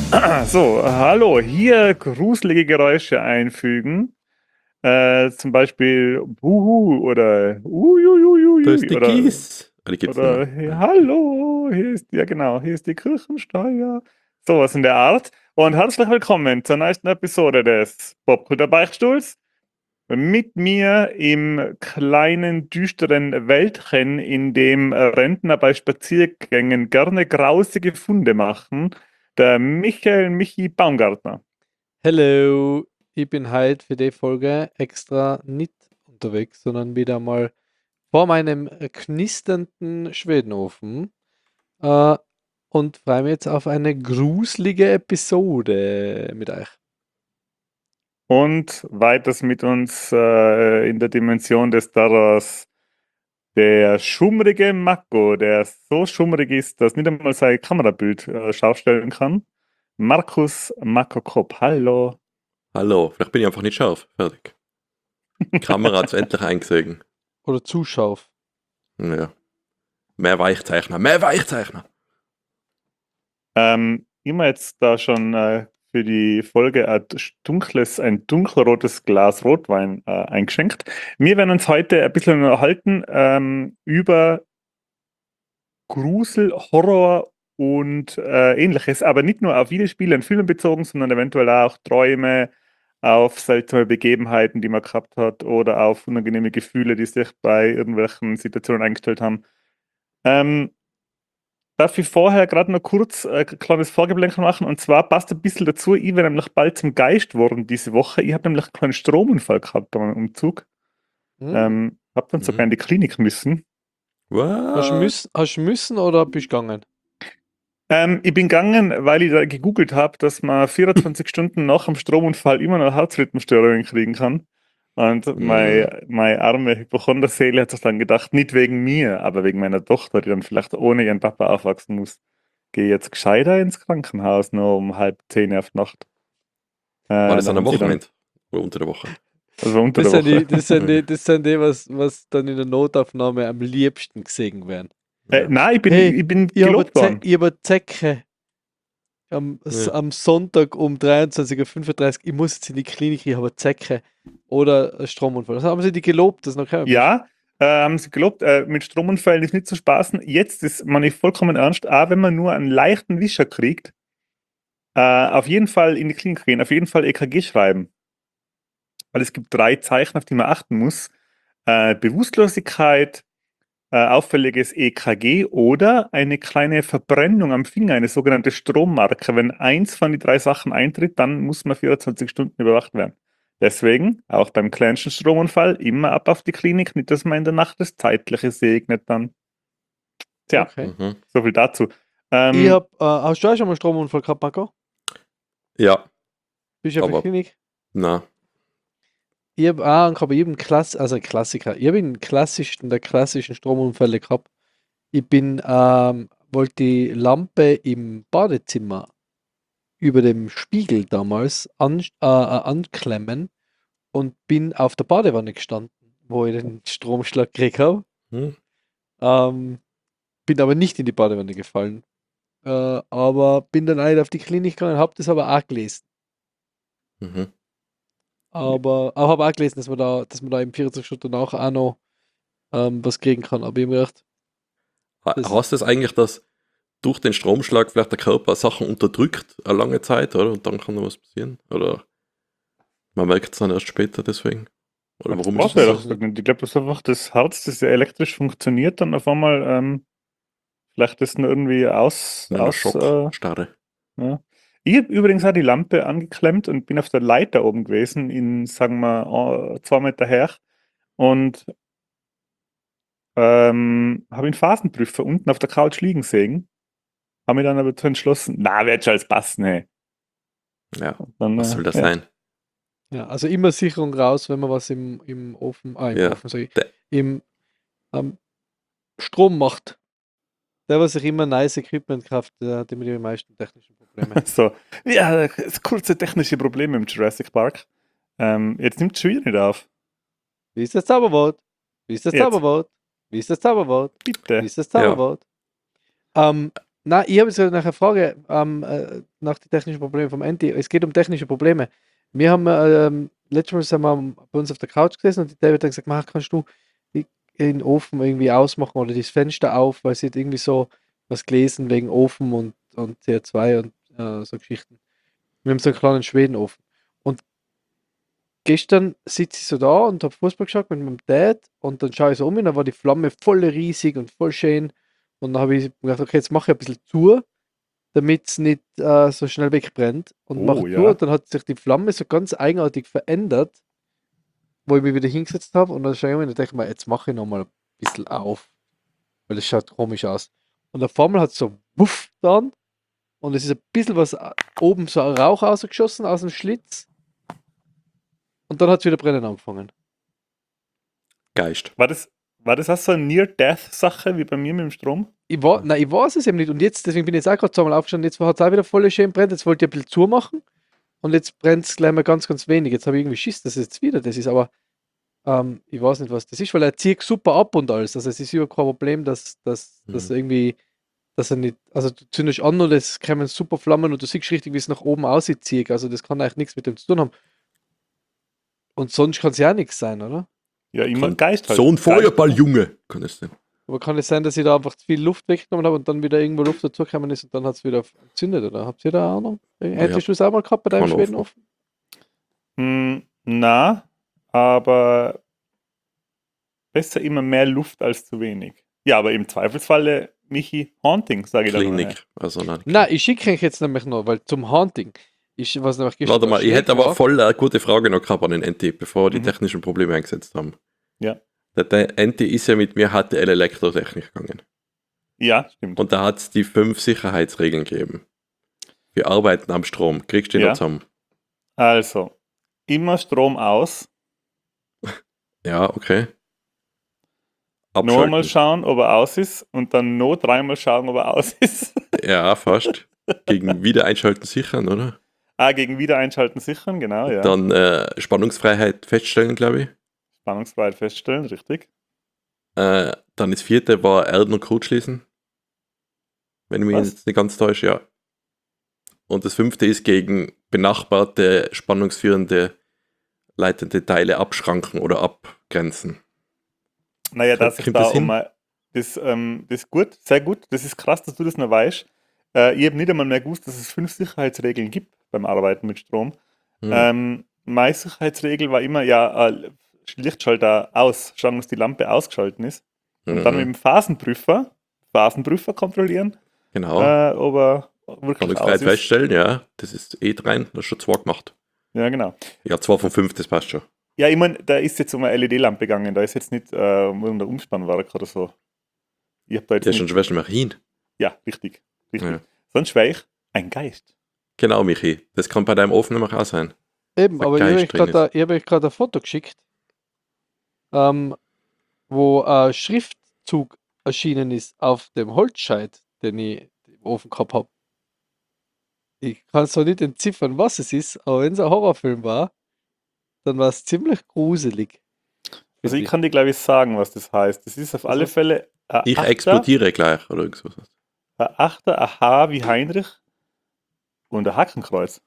So, hallo, hier gruselige Geräusche einfügen. Zum Beispiel Buhu oder Da Uiuiuiui ist die Kies. Ah, die gibt's nicht mehr. oder hey, Hallo, hier ist, ja genau, hier ist die Kirchensteuer. Sowas in der Art. Und herzlich willkommen zur neuesten Episode des Popkultur Beichtstuhls. Mit mir im kleinen, düsteren Wäldchen, in dem Rentner bei Spaziergängen gerne grausige Funde machen, der Michael Michi Baumgartner. Hello, ich bin heute für die Folge extra nicht unterwegs, sondern wieder mal vor meinem knisternden Schwedenofen äh, und freue mich jetzt auf eine gruselige Episode mit euch. Und weiters mit uns in der Dimension des Terrors der schummrige Mako, der so schummrig ist, dass nicht einmal sein Kamerabild scharf stellen kann. Markus Mako Kopp, hallo. Hallo, vielleicht bin ich einfach nicht scharf. Fertig. Die Kamera hat es endlich eingesehen. Oder Zuschauer. Ja. Mehr Weichzeichner, mehr Weichzeichner. Immer jetzt da schon für die Folge ein dunkelrotes Glas Rotwein eingeschenkt. Wir werden uns heute ein bisschen unterhalten über Grusel, Horror und Ähnliches, aber nicht nur auf Videospiele und Filme bezogen, sondern eventuell auch Träume, auf seltsame Begebenheiten, die man gehabt hat oder auf unangenehme Gefühle, die sich bei irgendwelchen Situationen eingestellt haben. Ähm, Darf ich vorher gerade noch kurz ein kleines Vorgeplänkel machen? Und zwar passt ein bisschen dazu, ich bin nämlich bald zum Geist worden diese Woche. Ich habe nämlich einen kleinen Stromunfall gehabt beim Umzug. Hm. Habe dann sogar in die Klinik müssen. What? Hast du müssen oder bist du gegangen? Ich bin gegangen, weil ich da gegoogelt habe, dass man 24 Stunden nach dem Stromunfall immer noch Herzrhythmusstörungen kriegen kann. Und Hm. meine arme Hypochonderseele hat sich dann gedacht, nicht wegen mir, aber wegen meiner Tochter, die dann vielleicht ohne ihren Papa aufwachsen muss. Gehe jetzt gescheiter ins Krankenhaus, nur um 9:30 auf die Nacht. War das Da an einem haben sie dann, Wochenende? Oder unter der Woche? also unter Das der sind Woche. das sind die, was dann in der Notaufnahme am liebsten gesehen werden. Ja. Nein, Hey, ich bin gelobt worden. ich hab eine Zecke Ja. am Sonntag um 23:35 Uhr. Ich muss jetzt in die Klinik, ich habe eine Zecke oder einen Stromunfall. Das haben sie die gelobt, dass du noch gekommen bist. Ja, haben sie gelobt, mit Stromunfällen ist nicht zu spaßen. Jetzt ist man nicht vollkommen ernst, auch wenn man nur einen leichten Wischer kriegt, auf jeden Fall in die Klinik gehen, auf jeden Fall EKG schreiben. Weil es gibt 3 Zeichen, auf die man achten muss. Bewusstlosigkeit, auffälliges EKG oder eine kleine Verbrennung am Finger, eine sogenannte Strommarke. Wenn eins von den 3 Sachen eintritt, dann muss man 24 Stunden überwacht werden. Deswegen, auch beim kleinsten Stromunfall, immer ab auf die Klinik, nicht, dass man in der Nacht das Zeitliche segnet dann. Tja, Okay. Mhm. so viel dazu. Hast du auch schon mal einen Stromunfall gehabt, Marco? Ja, Bist du auf der Mhm. Aber Klinik? na, Ich habe auch, aber ich hab einen also ein Klassiker. Ich habe der klassischen Stromunfälle gehabt. Wollte die Lampe im Badezimmer über dem Spiegel damals anklemmen und bin auf der Badewanne gestanden, wo ich den Stromschlag gekriegt habe. Mhm. Ähm, Bin aber nicht in die Badewanne gefallen. Aber bin dann halt auf die Klinik gegangen, habe das aber auch gelesen. Mhm. Aber auch habe auch gelesen, dass man da in 40 Stunden danach auch noch was kriegen kann. Aber ich habe mir gedacht, das, Heißt das eigentlich, dass durch den Stromschlag vielleicht der Körper Sachen unterdrückt, eine lange Zeit, oder? Und dann kann noch was passieren? Oder man merkt es dann erst später deswegen? Oder Das warum ist weiß das ich so? ehrlich gesagt nicht. Ich glaube, das ist einfach das Herz, das ja elektrisch funktioniert, dann auf einmal, vielleicht ist nur irgendwie In einer Schockstarre. ja. Ich habe übrigens auch die Lampe angeklemmt und bin auf der Leiter oben gewesen, in, sagen wir, 2 Meter her. Und habe den Phasenprüfer unten auf der Couch liegen sehen. Habe mich dann aber dazu entschlossen, na, wird schon alles passen, hey. Ja, Und dann, was soll das ja. sein? Ja, also immer Sicherung raus, wenn man was im Ja. Ofen, sag ich, im am Strom macht. Der, was sich immer nice Equipment kauft, der hat immer die meisten technischen Probleme. So, ja, das kurze technische Problem im Jurassic Park. Jetzt nimmt es schon wieder nicht auf. Wie ist das Zauberwort? Wie ist das Jetzt, Zauberwort? Wie ist das Zauberwort? Wie bitte. ist das Ja. Zauberwort? Ähm, Na, ich habe jetzt nach einer Frage nach den technischen Problemen vom Andy. Es geht um technische Probleme. Wir haben letztes Mal sind wir bei uns auf der Couch gesessen und die David hat gesagt, Mach, kannst du den Ofen irgendwie ausmachen oder das Fenster auf, weil sie hat irgendwie so was gelesen wegen Ofen und CO2 und so Geschichten. Wir haben so einen kleinen Schwedenofen. Und gestern sitze ich so da und habe Fußball geschaut mit meinem Dad und dann schaue ich so um und dann war die Flamme voll riesig und voll schön. Und dann habe ich gedacht, okay, jetzt mache ich ein bisschen zu, damit es nicht so schnell wegbrennt. Und mache Oh zu ja. und dann hat sich die Flamme so ganz eigenartig verändert, wo ich mich wieder hingesetzt habe. Und dann schaue ich mir und denke mir, jetzt mache ich nochmal ein bisschen auf, weil das schaut komisch aus. Und auf einmal hat es so wuff dann und es ist ein bisschen was oben so Rauch rausgeschossen aus dem Schlitz. Und dann hat es wieder brennen angefangen. Geist. War das auch so eine Near-Death-Sache wie bei mir mit dem Strom? Ich weiß es eben nicht. Und jetzt, deswegen bin ich jetzt auch gerade zweimal aufgestanden. Jetzt hat es auch wieder voll schön brennt. Jetzt wollte ich ein bisschen zumachen. Und jetzt brennt es gleich mal ganz, ganz wenig. Jetzt habe ich irgendwie Schiss, dass es jetzt wieder das ist. Aber ich weiß nicht, was das ist, weil er zieht super ab und alles. Also es ist überhaupt kein Problem, dass irgendwie, dass er nicht, also du zündest an und es kommen super Flammen und du siehst richtig, wie es nach oben aussieht. Also das kann eigentlich nichts mit dem zu tun haben. Und sonst kann es ja auch nichts sein, oder? Ja, immer Kann Geist halt. so ein Geist. Feuerball, Junge, kann es sein. Aber kann es sein, dass ich da einfach zu viel Luft weggenommen habe und dann wieder irgendwo Luft dazugekommen ist und dann hat es wieder entzündet, oder? Habt ihr da Ahnung? Hättest du es auch mal gehabt bei deinem Kann Schwedenofen? Na, aber besser immer mehr Luft als zu wenig. Ja, aber im Zweifelsfalle, Michi, Haunting, sage ich dann mal. Klinik. Also nein. Nein, ich schicke euch jetzt nämlich noch, weil zum Haunting, was nämlich gestern Warte mal, ich schräg hätte aber war. voll eine gute Frage noch gehabt an den NT, bevor wir die Mhm. technischen Probleme eingesetzt haben. Ja. Der NT ist ja mit mir HTL Elektrotechnik gegangen. Ja, stimmt. Und da hat es die 5 Sicherheitsregeln gegeben. Wir arbeiten am Strom. Kriegst du die Ja. noch zusammen? Also, immer Strom aus, Ja, okay. nochmal Abschalten. schauen, ob er aus ist und dann noch dreimal schauen, ob er aus ist. Ja, fast. Gegen Wiedereinschalten sichern, oder? Gegen Wiedereinschalten sichern, genau, ja. Dann Spannungsfreiheit feststellen, glaube ich. Spannungsfreiheit feststellen, richtig. Dann das 4. war Erden und Code schließen. Wenn ich mich Was? jetzt nicht ganz täusche, ja. Und das 5. ist gegen benachbarte, spannungsführende, leitende Teile abschranken oder abgrenzen. Naja, dass ich Kommt da das hin? das ist gut, sehr gut. Das ist krass, dass du das noch weißt. Ich habe nicht einmal mehr gewusst, dass es 5 Sicherheitsregeln gibt beim Arbeiten mit Strom. Meine Sicherheitsregel war immer, Lichtschalter aus, schauen, dass die Lampe ausgeschalten ist. Und dann mit dem Phasenprüfer kontrollieren, Genau. ob er wirklich Spannungsfreiheit aus ist. feststellen, ja. Das ist rein, das ist schon 2 gemacht. Ja, genau. Ja, 2 von 5, das passt schon. Ja, ich meine, da ist jetzt um eine LED-Lampe gegangen, da ist jetzt nicht um irgendein Umspannwerk oder so. Ich habe da jetzt Ja, nicht. schon schwer mal hin. Ja, richtig. Ja. Sonst wäre ich ein Geist. Genau, Michi. Das kann bei deinem Ofen nämlich auch sein. Eben, Der aber ich Geist drin habe euch gerade ein Foto geschickt, wo ein Schriftzug erschienen ist auf dem Holzscheit, den ich im Ofen gehabt habe. Ich kann zwar nicht entziffern, was es ist, aber wenn es ein Horrorfilm war, dann war es ziemlich gruselig. Also Finde ich kann dir, glaube ich, sagen, was das heißt. Das ist auf alle Also, Fälle ein Ich Achter, explodiere gleich oder irgendwas. ein Achter, ein H wie Heinrich und ein Hakenkreuz.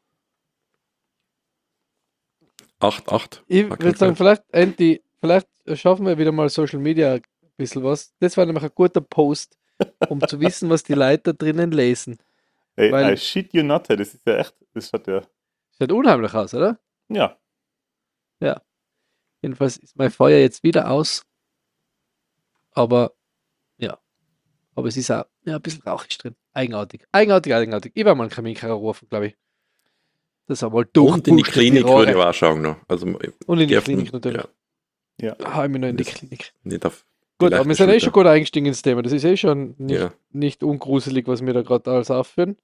8. Ich würde sagen, vielleicht, Andy, vielleicht schaffen wir wieder mal Social Media ein bisschen was. Das war nämlich ein guter Post, um zu wissen, was die Leute da drinnen lesen. Ey, Weil- I shit you not, das ist ja echt, das schaut ja, Sieht unheimlich aus, oder? ja. Jedenfalls ist mein Feuer jetzt wieder aus. Aber ja. Aber es ist auch ein bisschen rauchig drin. Eigenartig. Eigenartig. Ich werde mal einen Chemiker rufen, glaube ich. Das einmal Und in die durchpustet, Klinik Rohre. würde ich auch schauen noch. Also, Und in die geh auf Klinik den- natürlich. Ja, Hau ich mich noch in die Das- Klinik. nicht auf die Gut, aber leichte wir sind Schulter. schon gut eingestiegen ins Thema. Das ist schon Ja. nicht ungruselig, was wir da gerade alles aufführen.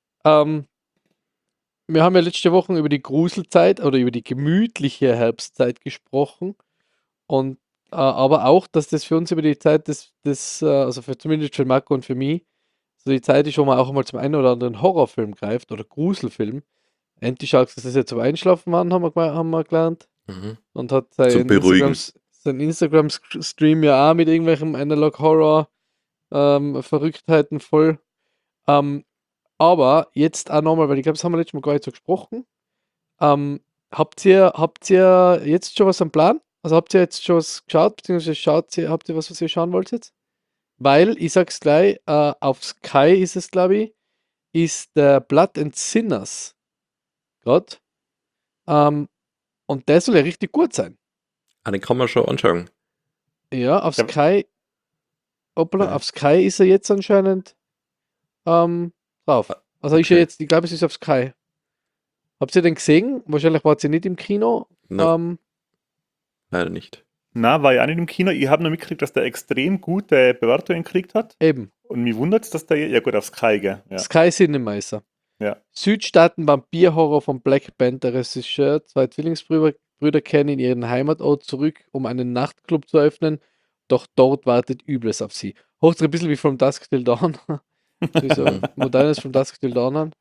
Wir haben ja letzte Woche über die Gruselzeit oder über die gemütliche Herbstzeit gesprochen. Und aber auch, dass das für uns über die Zeit also zumindest für Marco und für mich, so die Zeit ist, wo man auch mal zum einen oder anderen Horrorfilm greift oder Gruselfilm. Endlich schaust du das jetzt zum Einschlafen an, haben wir gelernt. Mhm. Und hat Zum Beruhigen. seinen Instagram-Stream ja auch mit irgendwelchem Analog-Horror Verrücktheiten voll. Aber jetzt auch nochmal, weil ich glaube, das haben wir letztes Mal gar nicht so gesprochen. Habt ihr jetzt schon was am Plan? Also habt ihr jetzt schon was geschaut, beziehungsweise habt ihr was ihr schauen wollt jetzt? Weil, ich sag's gleich, auf Sky ist es, glaube ich, ist der Blood and Sinners gerade. Und der soll ja richtig gut sein. Den kann man schon anschauen. Ja, auf Ja. Sky, hoppla, Ja. auf Sky ist er jetzt anscheinend drauf. Also ist er Okay. jetzt, ich glaube, es ist auf Sky. Habt ihr den gesehen? Wahrscheinlich wart ihr nicht im Kino. No, leider nicht. Na, war ja auch nicht im Kino. Ich habe nur mitgekriegt, dass der extrem gute Bewertungen gekriegt hat. Eben, Und mich wundert es, dass der, ja gut, auf Sky, gell? Ja. Sky Cinema ist er. Ja. Südstaaten Vampirhorror von Black Panther Regisseur. Zwei Zwillingsbrüder kehren in ihren Heimatort zurück, um einen Nachtclub zu öffnen. Doch dort wartet Übles auf sie. Hört sich ein bisschen wie From Dusk Till Dawn. So ein modernes From Dusk Till Dawn an.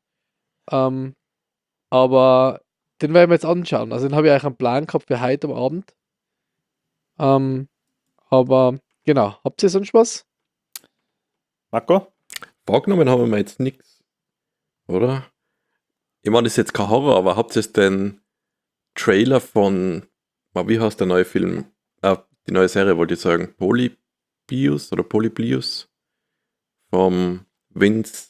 Aber den werden wir jetzt anschauen. Also den habe ich eigentlich einen Plan gehabt für heute am Abend. Aber genau, habt ihr sonst was? Marco? Wahrgenommen haben wir jetzt nichts, oder? Ich meine, das ist jetzt kein Horror, aber habt ihr jetzt den Trailer von, wie heißt der neue Film? Die neue Serie wollte ich sagen. Polybius oder Polybius vom Vince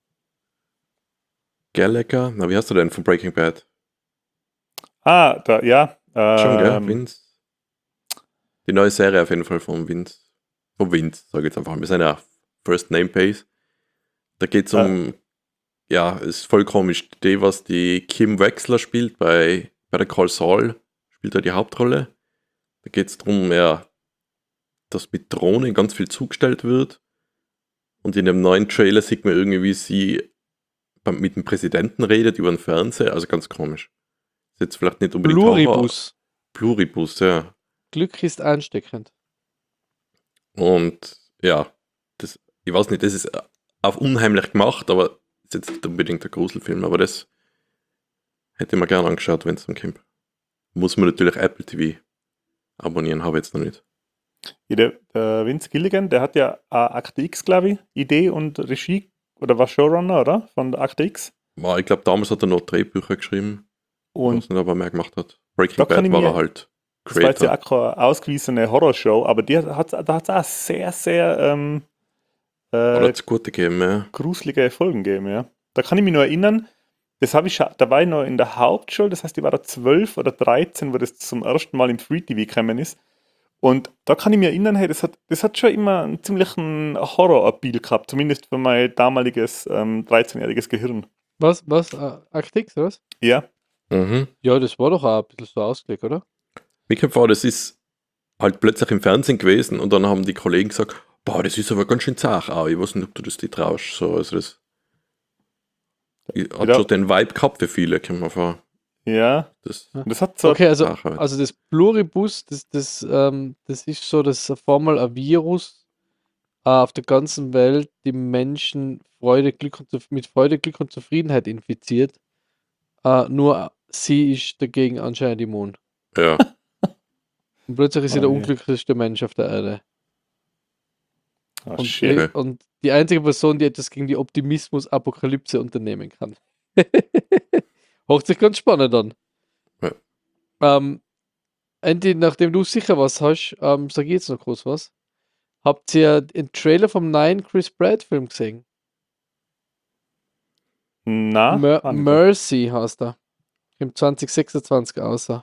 Gallagher. Wie heißt du denn von Breaking Bad? Ah, da, ja. Schon, gell? Vince. Die neue Serie auf jeden Fall von Vince. Von Vince, sage ich jetzt einfach. Wir sind ja First Name Base. Da geht es um, ja, ist voll komisch. Die, was die Kim Wexler spielt bei der Call Saul, spielt da die Hauptrolle. Da geht es darum, ja, dass mit Drohnen ganz viel zugestellt wird. Und in dem neuen Trailer sieht man irgendwie, wie sie mit dem Präsidenten redet über den Fernseher. Also ganz komisch. Ist jetzt vielleicht nicht unbedingt Pluribus. Pluribus, ja. Glück ist ansteckend. Und ja, ich weiß nicht, das ist auch unheimlich gemacht, aber ist jetzt nicht unbedingt ein Gruselfilm, aber das hätte ich mir gerne angeschaut, wenn es dann kommt. Muss man natürlich Apple TV abonnieren, habe ich jetzt noch nicht. Ja, der Vince Gilligan, der hat ja Akte X, glaube ich, Idee und Regie, oder war Showrunner, oder? Von Akte X. Ich glaube, damals hat er noch Drehbücher geschrieben, Und was nicht aber mehr gemacht hat. Breaking da kann Bad ich war mir- er halt das war jetzt ja Creator. auch keine ausgewiesene Horrorshow, aber da hat es auch sehr, sehr Oder zugute gegeben, ja. gruselige Folgen gegeben, ja. Da kann ich mich nur erinnern, da war ich noch in der Hauptschule, das heißt, ich war da 12 oder 13, wo das zum ersten Mal im Free TV gekommen ist. Und da kann ich mich erinnern, hey, das hat schon immer einen ziemlichen Horror-Appeal gehabt, zumindest für mein damaliges 13-jähriges Gehirn. Was? Aktix, oder was? Ja, Mhm. Ja, das war doch auch ein bisschen so ausgelegt, oder? Mir war, das ist halt plötzlich im Fernsehen gewesen und dann haben die Kollegen gesagt, boah, das ist aber ganz schön zart. Ich weiß nicht, ob du das nicht traust. So, also das hat Ja. schon den Vibe gehabt für viele, kann man vor. ja. Das Und das hat so, Okay, also Sache. das Pluribus, das ist so, dass auf einmal ein Virus auf der ganzen Welt die Menschen mit Freude, Glück und Zufriedenheit infiziert. Nur sie ist dagegen anscheinend immun. Ja, Und plötzlich ist sie Oh der je. unglücklichste Mensch auf der Erde. oh, Und, shit. Okay. und die einzige Person, die etwas gegen die Optimismus-Apokalypse unternehmen kann. Hört sich ganz spannend an. Ja. Andy, nachdem du sicher was hast, sag ich jetzt noch kurz was. Habt ihr den Trailer vom neuen Chris Pratt Film gesehen? Na, auch nicht. Mercy heißt er. Im 2026 außer.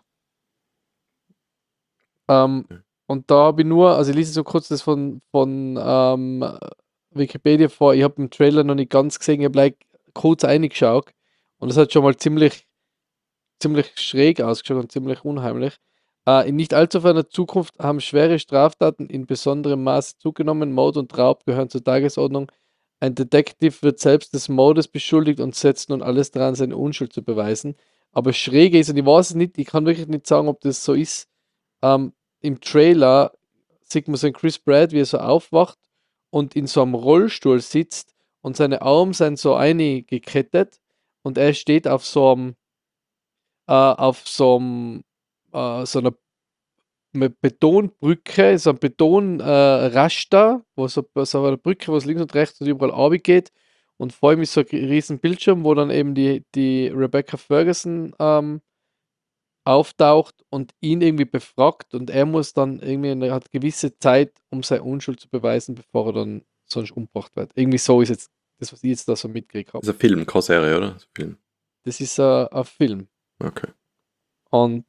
Und da habe ich nur, also ich lese so kurz das von Wikipedia vor. Ich habe den Trailer noch nicht ganz gesehen, ich habe like kurz reingeschaut und das hat schon mal ziemlich schräg ausgeschaut und ziemlich unheimlich. In nicht allzu ferner Zukunft haben schwere Straftaten in besonderem Maße zugenommen. Mord und Raub gehören zur Tagesordnung. Ein Detective wird selbst des Mordes beschuldigt und setzt nun alles daran, seine Unschuld zu beweisen. Aber schräge ist, und ich weiß es nicht, ich kann wirklich nicht sagen, ob das so ist. Im Trailer sieht man so einen Chris Pratt, wie er so aufwacht und in so einem Rollstuhl sitzt und seine Arme sind so eingekettet und er steht auf so einer Betonbrücke, so ein Betonraster, wo so eine Brücke, wo es links und rechts und überall runter geht. und vor ihm ist so ein riesen Bildschirm, wo dann eben die Rebecca Ferguson auftaucht und ihn irgendwie befragt und er muss dann irgendwie, er hat gewisse Zeit, um seine Unschuld zu beweisen, bevor er dann sonst umgebracht wird. Irgendwie so ist jetzt das, was ich jetzt da so mitgekriegt habe. Das ist ein Film, keine Serie, oder? Das ist ein Film. Das ist ein Film. Okay. Und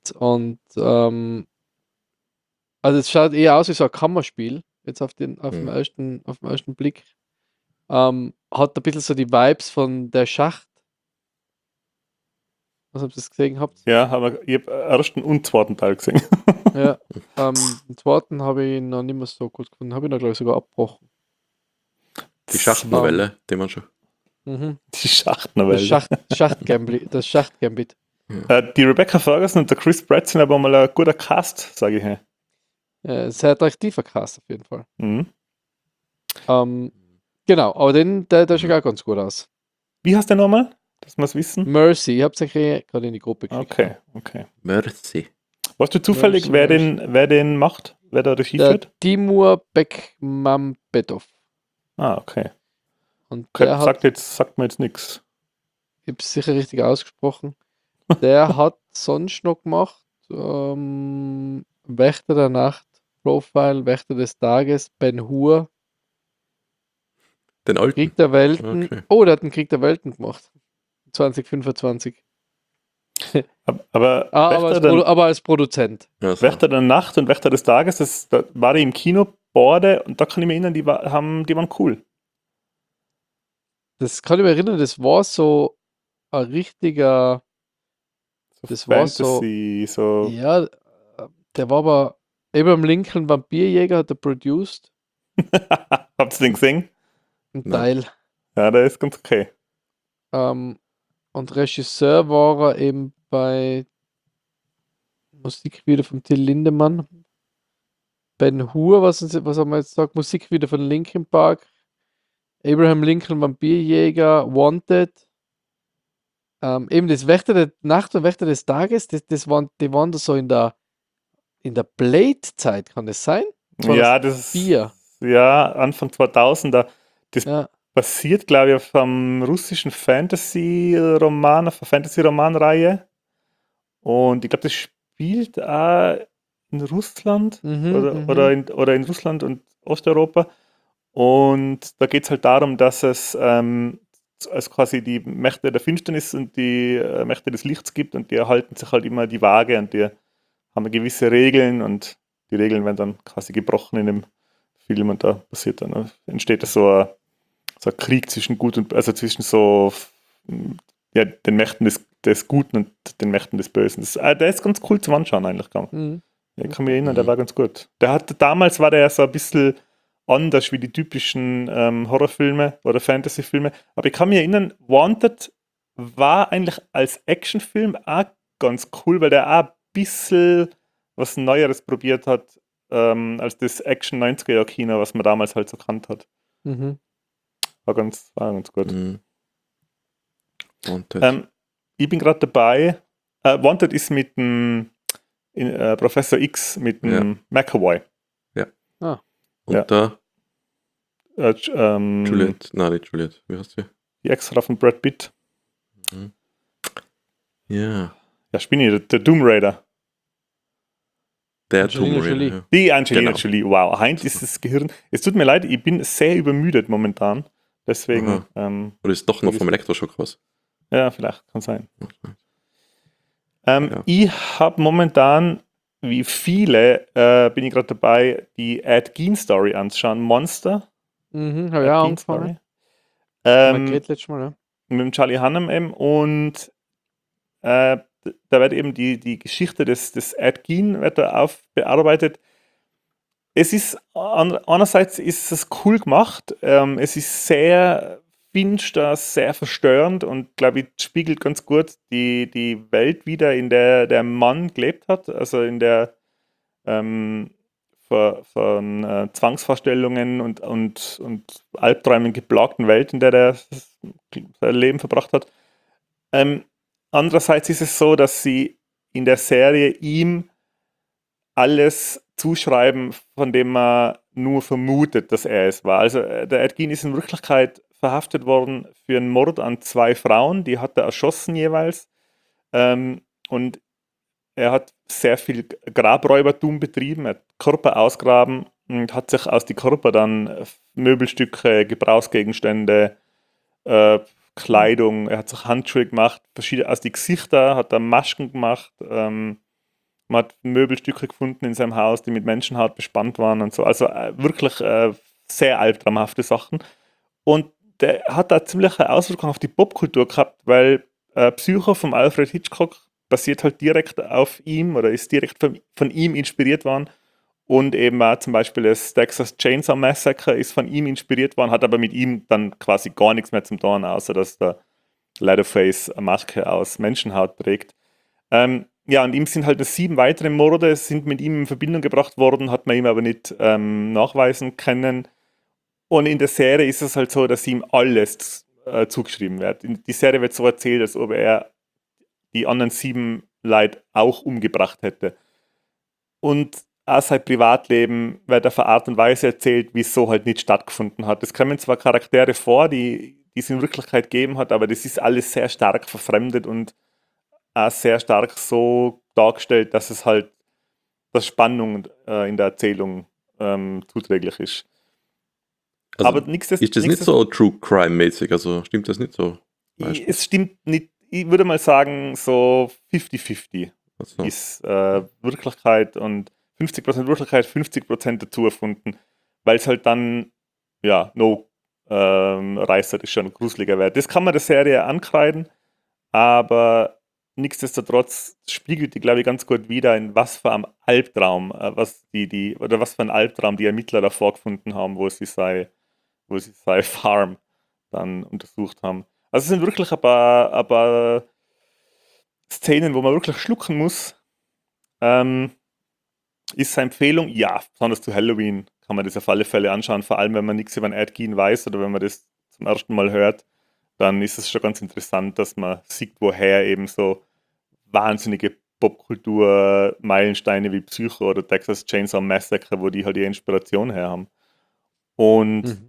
also es schaut eher aus wie so ein Kammerspiel, jetzt auf dem ersten Blick. Hat ein bisschen so die Vibes von der Schacht. Was habt ihr das gesehen habt? Ja, aber ich habe ersten und zweiten Teil gesehen. Ja. Den zweiten habe ich noch nicht mehr so gut gefunden. Habe ich noch, glaube ich, sogar abgebrochen. Die Schachtnovelle, die man schon. Mhm. Die Schachtnovelle. Das Schachtgambit. Die Rebecca Ferguson und der Chris Pratt sind aber mal ein guter Cast, sage ich. Sehr attraktiver Cast auf jeden Fall. Mhm. Genau, aber der schaut auch ganz gut aus. Wie heißt der nochmal? Dass wir es wissen. Mercy, ich habe es gerade in die Gruppe gekriegt. Okay. Mercy. Weißt du zufällig, Mercy. wer den macht? Wer da Regie Der führt? Timur Bekmambetov. Okay. Und der hat, Sagt mir jetzt nichts. ich habe es sicher richtig ausgesprochen, der hat sonst noch gemacht Wächter der Nacht, Profile, Wächter des Tages, Ben-Hur, Den alten. Krieg der Welten. Okay. Oh, der hat den Krieg der Welten gemacht. 2025. Aber Aber als Produzent. Also, Wächter der Nacht und Wächter des Tages, da war ich im Kino Borde und da kann ich mich erinnern, die waren cool. Das kann ich mich erinnern, das war so ein richtiger. Das war so. Fantasy, so. Ja, der war aber. Abraham Lincoln Vampirjäger hat er produced. Habt ihr den gesehen? Ein Nein. Teil. Ja, der ist ganz okay. Und Regisseur war er eben bei Musik wieder von Till Lindemann. Ben-Hur, was haben wir jetzt gesagt? Musik wieder von Linkin Park. Abraham Lincoln Vampirjäger, Wanted. Eben das Wächter der Nacht und Wächter des Tages, die waren da so in der Blade-Zeit, kann das sein? Ja, das 2004. Ja, Anfang 2000er. Das Ja. basiert, glaube ich, auf einem russischen Fantasy-Roman, auf einer Fantasy-Roman-Reihe. Und ich glaube, das spielt auch in Russland oder in Russland und Osteuropa. Und da geht es halt darum, dass es also quasi die Mächte der Finsternis und die Mächte des Lichts gibt und die erhalten sich halt immer die Waage und die haben gewisse Regeln und die Regeln werden dann quasi gebrochen in dem Film und da passiert dann, entsteht da so ein Krieg zwischen Gut und, also zwischen so den Mächten des Guten und den Mächten des Bösen. Der ist ganz cool zum Anschauen eigentlich. Ich kann mich erinnern, der war ganz gut. Damals war der ja so ein bisschen anders wie die typischen Horrorfilme oder Fantasyfilme. Aber ich kann mich erinnern, Wanted war eigentlich als Actionfilm auch ganz cool, weil der auch ein bisschen was Neueres probiert hat, als das Action 90er-Jahr-Kino, was man damals halt so kannt hat. War ganz gut. Wanted. Ich bin gerade dabei. Wanted ist mit dem Professor X, mit dem McAvoy. Und Ja. da Juliette. Juliette. Nein, nicht Juliette. Wie heißt sie? Die Ex-Frau von Brad Pitt. Ja. Ja, Spinni, der Doom Raider. Der Angelina Tomb Raider, Jolie. ja. Die Angelina Genau. Jolie. Wow, Heinz ist das Gehirn. Es tut mir leid, ich bin sehr übermüdet momentan. Deswegen. Oder ist doch noch vom Elektroschock was? Ja, vielleicht, kann sein. Ja. Ich habe momentan, wie viele, bin ich gerade dabei, die Ed Gein Story anzuschauen. Monster. Habe ich auch angefangen. Mit Letztes Mal, ja. dem Charlie Hunnam eben. Und da wird eben die Geschichte des Ed Gein wird da bearbeitet. Es ist, einerseits ist es cool gemacht. Es ist sehr finster, sehr verstörend und, glaube ich, spiegelt ganz gut die Welt wider, in der Mann gelebt hat. Also in der von Zwangsvorstellungen und Albträumen geplagten Welt, in der er sein Leben verbracht hat. Andererseits ist es so, dass sie in der Serie ihm alles zuschreiben, von dem man nur vermutet, dass er es war. Also der Ed Gein ist in Wirklichkeit verhaftet worden für einen Mord an 2 Frauen, die hat er erschossen jeweils. Und er hat sehr viel Grabräubertum betrieben, er hat Körper ausgraben und hat sich aus die Körper dann Möbelstücke, Gebrauchsgegenstände, Kleidung, er hat sich Handschuhe gemacht, verschiedene, aus die Gesichter hat er Masken gemacht, man hat Möbelstücke gefunden in seinem Haus, die mit Menschenhaut bespannt waren und so, also wirklich sehr albtraumhafte Sachen. Und der hat da ziemliche Auswirkungen auf die Popkultur gehabt, weil Psycho von Alfred Hitchcock basiert halt direkt auf ihm oder ist direkt von ihm inspiriert worden. Und eben auch zum Beispiel das Texas Chainsaw Massacre ist von ihm inspiriert worden, hat aber mit ihm dann quasi gar nichts mehr zum tun, außer dass der Leatherface eine Maske aus Menschenhaut trägt. Ja, und ihm sind halt 7 weitere Morde sind mit ihm in Verbindung gebracht worden, hat man ihm aber nicht nachweisen können. Und in der Serie ist es halt so, dass ihm alles zugeschrieben wird. Die Serie wird so erzählt, als ob er die anderen 7 Leute auch umgebracht hätte. Und auch sein Privatleben wird auf eine Art und Weise erzählt, wie es so halt nicht stattgefunden hat. Es kommen zwar Charaktere vor, die es in Wirklichkeit gegeben hat, aber das ist alles sehr stark verfremdet und auch sehr stark so dargestellt, dass es halt, dass Spannung in der Erzählung zuträglich ist. Also Aber ist das nicht so True Crime-mäßig? Also stimmt das nicht so? Es stimmt nicht. Ich würde mal sagen, so 50-50 Also, ist Wirklichkeit und 50% Wirklichkeit, 50% dazu erfunden, weil es halt dann, ja, reißerisch schon gruseliger wird. Das kann man der Serie ankreiden, aber nichtsdestotrotz spiegelt die, glaube ich, ganz gut wider, in was für einem Albtraum, was für ein Albtraum die Ermittler da vorgefunden haben, wo sie seine Farm dann untersucht haben. Also es sind wirklich ein paar Szenen, wo man wirklich schlucken muss. Ist eine Empfehlung? Ja, besonders zu Halloween kann man das auf alle Fälle anschauen, vor allem wenn man nichts über den Ed Gein weiß oder wenn man das zum ersten Mal hört, dann ist es schon ganz interessant, dass man sieht, woher eben so wahnsinnige Popkultur-Meilensteine wie Psycho oder Texas Chainsaw Massacre, wo die halt die Inspiration her haben. Und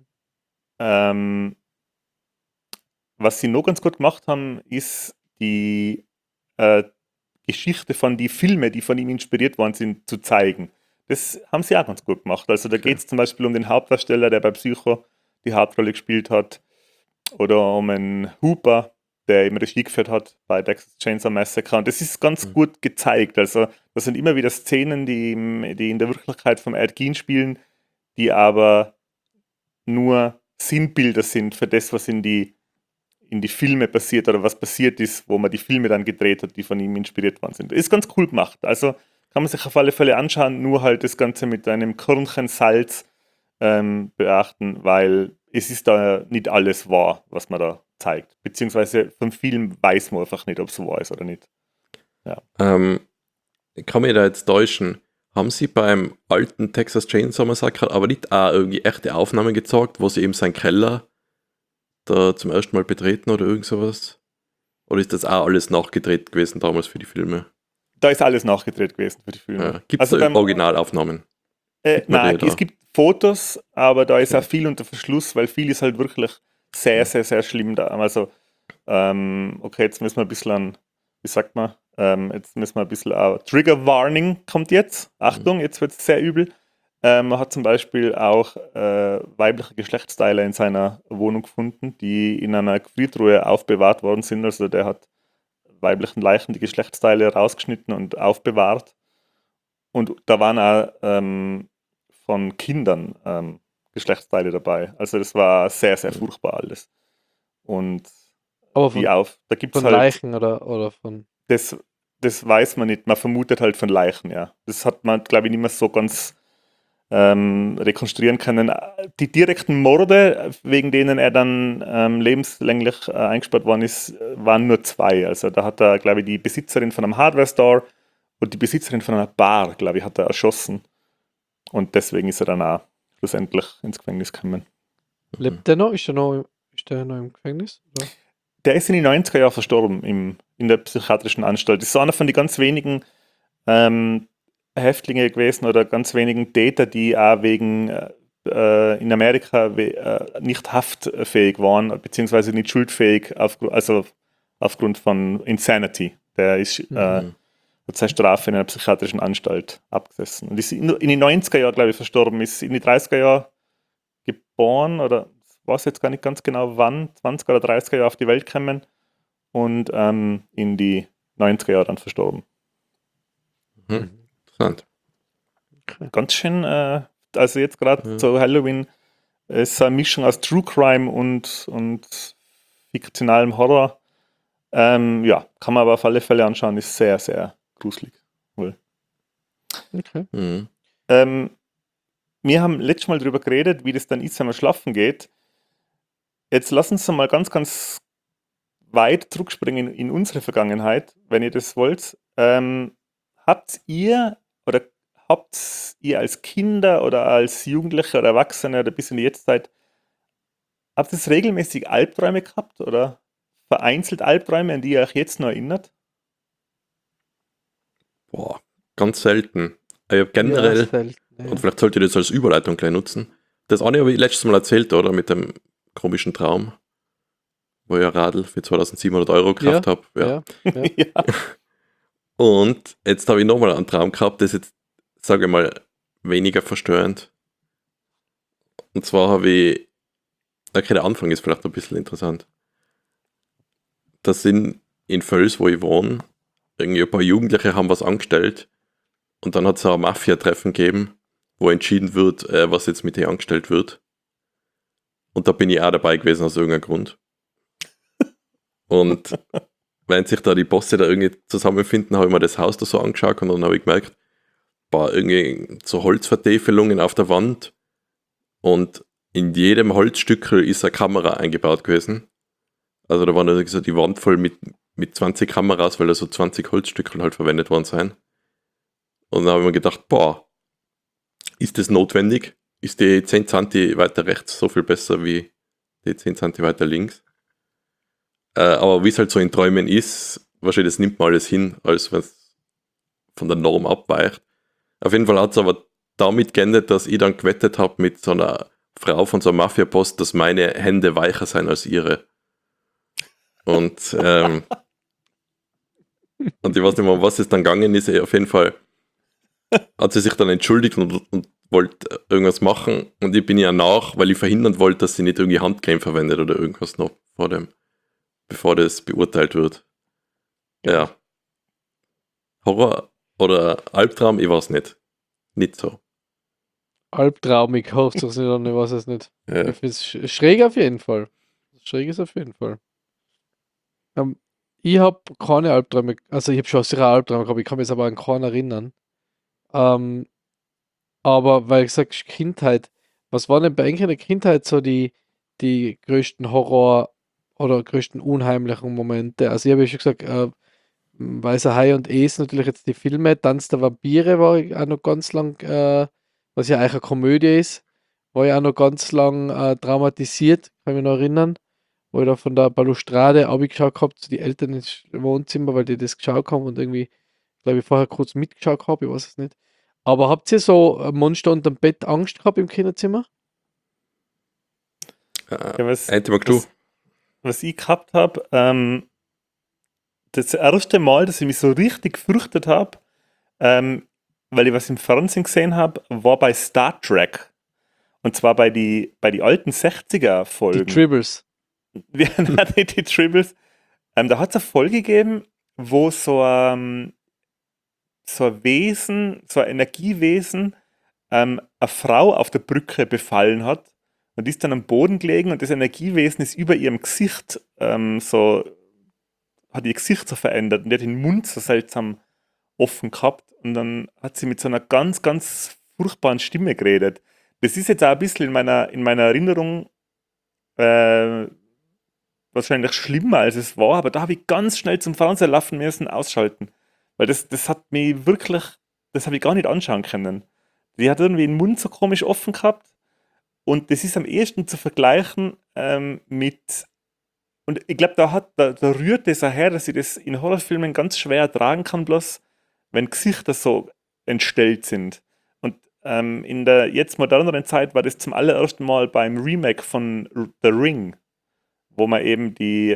was sie noch ganz gut gemacht haben, ist die Geschichte von die Filme, die von ihm inspiriert worden sind, zu zeigen. Das haben sie auch ganz gut gemacht. Also da geht es zum Beispiel um den Hauptdarsteller, der bei Psycho die Hauptrolle gespielt hat, oder um einen Hooper, der eben Regie geführt hat bei Texas Chainsaw Massacre. Und das ist ganz gut gezeigt. Also das sind immer wieder Szenen, die in der Wirklichkeit vom Ed Gein spielen, die aber nur Sinnbilder sind für das, was in die Filme passiert oder was passiert ist, wo man die Filme dann gedreht hat, die von ihm inspiriert worden sind. Ist ganz cool gemacht. Also kann man sich auf alle Fälle anschauen, nur halt das Ganze mit einem Körnchen Salz beachten, weil es ist da nicht alles wahr, was man da zeigt. Beziehungsweise vom Film weiß man einfach nicht, ob es wahr ist oder nicht. Ja. Ich kann mich da jetzt täuschen. Haben sie beim alten Texas Chainsaw Massacre aber nicht auch irgendwie echte Aufnahmen gezeigt, wo sie eben seinen Keller da zum ersten Mal betreten oder irgend sowas? Oder ist das auch alles nachgedreht gewesen damals für die Filme? Da ist alles nachgedreht gewesen für die Filme. Ja. Gibt es da Originalaufnahmen? Nein, es gibt Fotos, aber da ist auch viel unter Verschluss, weil viel ist halt wirklich sehr, sehr, sehr schlimm da. Also, okay, jetzt müssen wir ein bisschen jetzt müssen wir ein bisschen Trigger Warning kommt jetzt. Achtung, jetzt wird es sehr übel. Man hat zum Beispiel auch weibliche Geschlechtsteile in seiner Wohnung gefunden, die in einer Gefriertruhe aufbewahrt worden sind. Also der hat weiblichen Leichen die Geschlechtsteile rausgeschnitten und aufbewahrt. Und da waren auch von Kindern Geschlechtsteile dabei. Also das war sehr, sehr furchtbar alles. Und Aber da gibt es von halt Leichen oder von. Das weiß man nicht. Man vermutet halt von Leichen, ja. Das hat man, glaube ich, nicht mehr so ganz rekonstruieren können. Die direkten Morde, wegen denen er dann lebenslänglich eingesperrt worden ist, waren nur 2. Also da hat er, glaube ich, die Besitzerin von einem Hardware-Store und die Besitzerin von einer Bar, glaube ich, hat er erschossen. Und deswegen ist er dann auch schlussendlich ins Gefängnis gekommen. Lebt der noch? Ist der noch im Gefängnis? Oder? Der ist in den 90er Jahren verstorben in der psychiatrischen Anstalt. Das ist einer von den ganz wenigen Häftlinge gewesen oder ganz wenigen Täter, die auch wegen in Amerika nicht haftfähig waren, beziehungsweise nicht schuldfähig, aufgrund von Insanity. Der ist hat seine Strafe in einer psychiatrischen Anstalt abgesessen. Und ist in den 90er Jahren, glaube ich, verstorben, ist in die 30er Jahren geboren, oder ich weiß jetzt gar nicht ganz genau wann, 20er oder 30er Jahre auf die Welt gekommen und in die 90er Jahre dann verstorben. Interessant. Ganz schön, also jetzt gerade zu Halloween ist eine Mischung aus True Crime und fiktionalem Horror. Ja, kann man aber auf alle Fälle anschauen, ist sehr, sehr gruselig. Wohl. Okay. Wir haben letztes Mal darüber geredet, wie das dann ist, wenn man schlafen geht. Jetzt lass uns mal ganz, ganz weit zurückspringen in unsere Vergangenheit, wenn ihr das wollt. Habt ihr als Kinder oder als Jugendliche oder Erwachsene oder bis in die Jetztzeit, habt ihr regelmäßig Albträume gehabt oder vereinzelt Albträume, an die ihr euch jetzt noch erinnert? Boah, ganz selten. Ich habe generell, Ja, selten, ja. und vielleicht sollte ich das als Überleitung gleich nutzen, das eine habe ich letztes Mal erzählt, oder? Mit dem komischen Traum, wo ich ein Radl für 2700 Euro gekauft habe. Ja. Ja. Und jetzt habe ich nochmal einen Traum gehabt, das ist jetzt, sage ich mal, weniger verstörend. Und zwar habe ich, okay, der Anfang ist vielleicht ein bisschen interessant. Das sind in Völs, wo ich wohne, irgendwie ein paar Jugendliche haben was angestellt und dann hat es ein Mafia-Treffen gegeben, wo entschieden wird, was jetzt mit denen angestellt wird. Und da bin ich auch dabei gewesen aus irgendeinem Grund. Und wenn sich da die Bosse da irgendwie zusammenfinden, habe ich mir das Haus da so angeschaut und dann habe ich gemerkt, irgendwie so Holzvertäfelungen auf der Wand und in jedem Holzstückel ist eine Kamera eingebaut gewesen. Also da waren also so die Wand voll mit 20 Kameras, weil da so 20 Holzstückel halt verwendet worden sein. Und dann habe ich mir gedacht, boah, ist das notwendig? Ist die 10 cm weiter rechts so viel besser wie die 10 cm weiter links? Aber wie es halt so in Träumen ist, wahrscheinlich das nimmt man alles hin, als wenn es von der Norm abweicht. Auf jeden Fall hat es aber damit geendet, dass ich dann gewettet habe mit so einer Frau von so einem Mafia-Boss, dass meine Hände weicher sein als ihre. Und, und ich weiß nicht mehr, um was es dann gegangen ist. Auf jeden Fall hat sie sich dann entschuldigt und wollte irgendwas machen. Und ich bin ja nach, weil ich verhindern wollte, dass sie nicht irgendwie Handcreme verwendet oder irgendwas noch bevor das beurteilt wird. Ja. Horror oder Albtraum, ich weiß nicht. Nicht so. Albtraumig, hofft es nicht an, ich weiß es nicht. Ja. Ich finde es schräg auf jeden Fall. Schräg ist auf jeden Fall. Ich habe keine Albträume, also ich habe schon sicher Albträume gehabt, ich kann mich jetzt aber an keinen erinnern. Aber weil ich sage, Kindheit, was waren denn bei euch in der Kindheit so die größten Horror- oder größten unheimlichen Momente? Also ich habe ja schon gesagt, Weißer Hai und Es, natürlich jetzt die Filme, Tanz der Vampire war ich auch noch ganz lang, was ja eigentlich eine Komödie ist, war ich auch noch ganz lang traumatisiert, kann mich noch erinnern, wo ich da von der Balustrade runtergeschaut habe zu die Eltern ins Wohnzimmer, weil die das geschaut haben und irgendwie, glaube ich, vorher kurz mitgeschaut habe, ich weiß es nicht. Aber habt ihr so ein Monster unterm Bett Angst gehabt im Kinderzimmer? Ja, was ich gehabt habe, das erste Mal, dass ich mich so richtig gefürchtet habe, weil ich was im Fernsehen gesehen habe, war bei Star Trek. Und zwar bei die alten 60er-Folgen. Die Tribbles. Nein, nicht die Tribbles. Da hat es eine Folge gegeben, wo so ein Wesen, so ein Energiewesen, eine Frau auf der Brücke befallen hat. Und die ist dann am Boden gelegen und das Energiewesen ist über ihrem Gesicht hat ihr Gesicht so verändert und die hat den Mund so seltsam offen gehabt und dann hat sie mit so einer ganz, ganz furchtbaren Stimme geredet. Das ist jetzt auch ein bisschen in meiner Erinnerung wahrscheinlich schlimmer, als es war, aber da habe ich ganz schnell zum Fernseher laufen müssen, ausschalten. Weil das hat mich wirklich, das habe ich gar nicht anschauen können. Die hat irgendwie den Mund so komisch offen gehabt und das ist am ehesten zu vergleichen mit. Und ich glaube, da rührt das auch her, dass ich das in Horrorfilmen ganz schwer ertragen kann, bloß wenn Gesichter so entstellt sind. Und in der jetzt moderneren Zeit war das zum allerersten Mal beim Remake von The Ring, wo man eben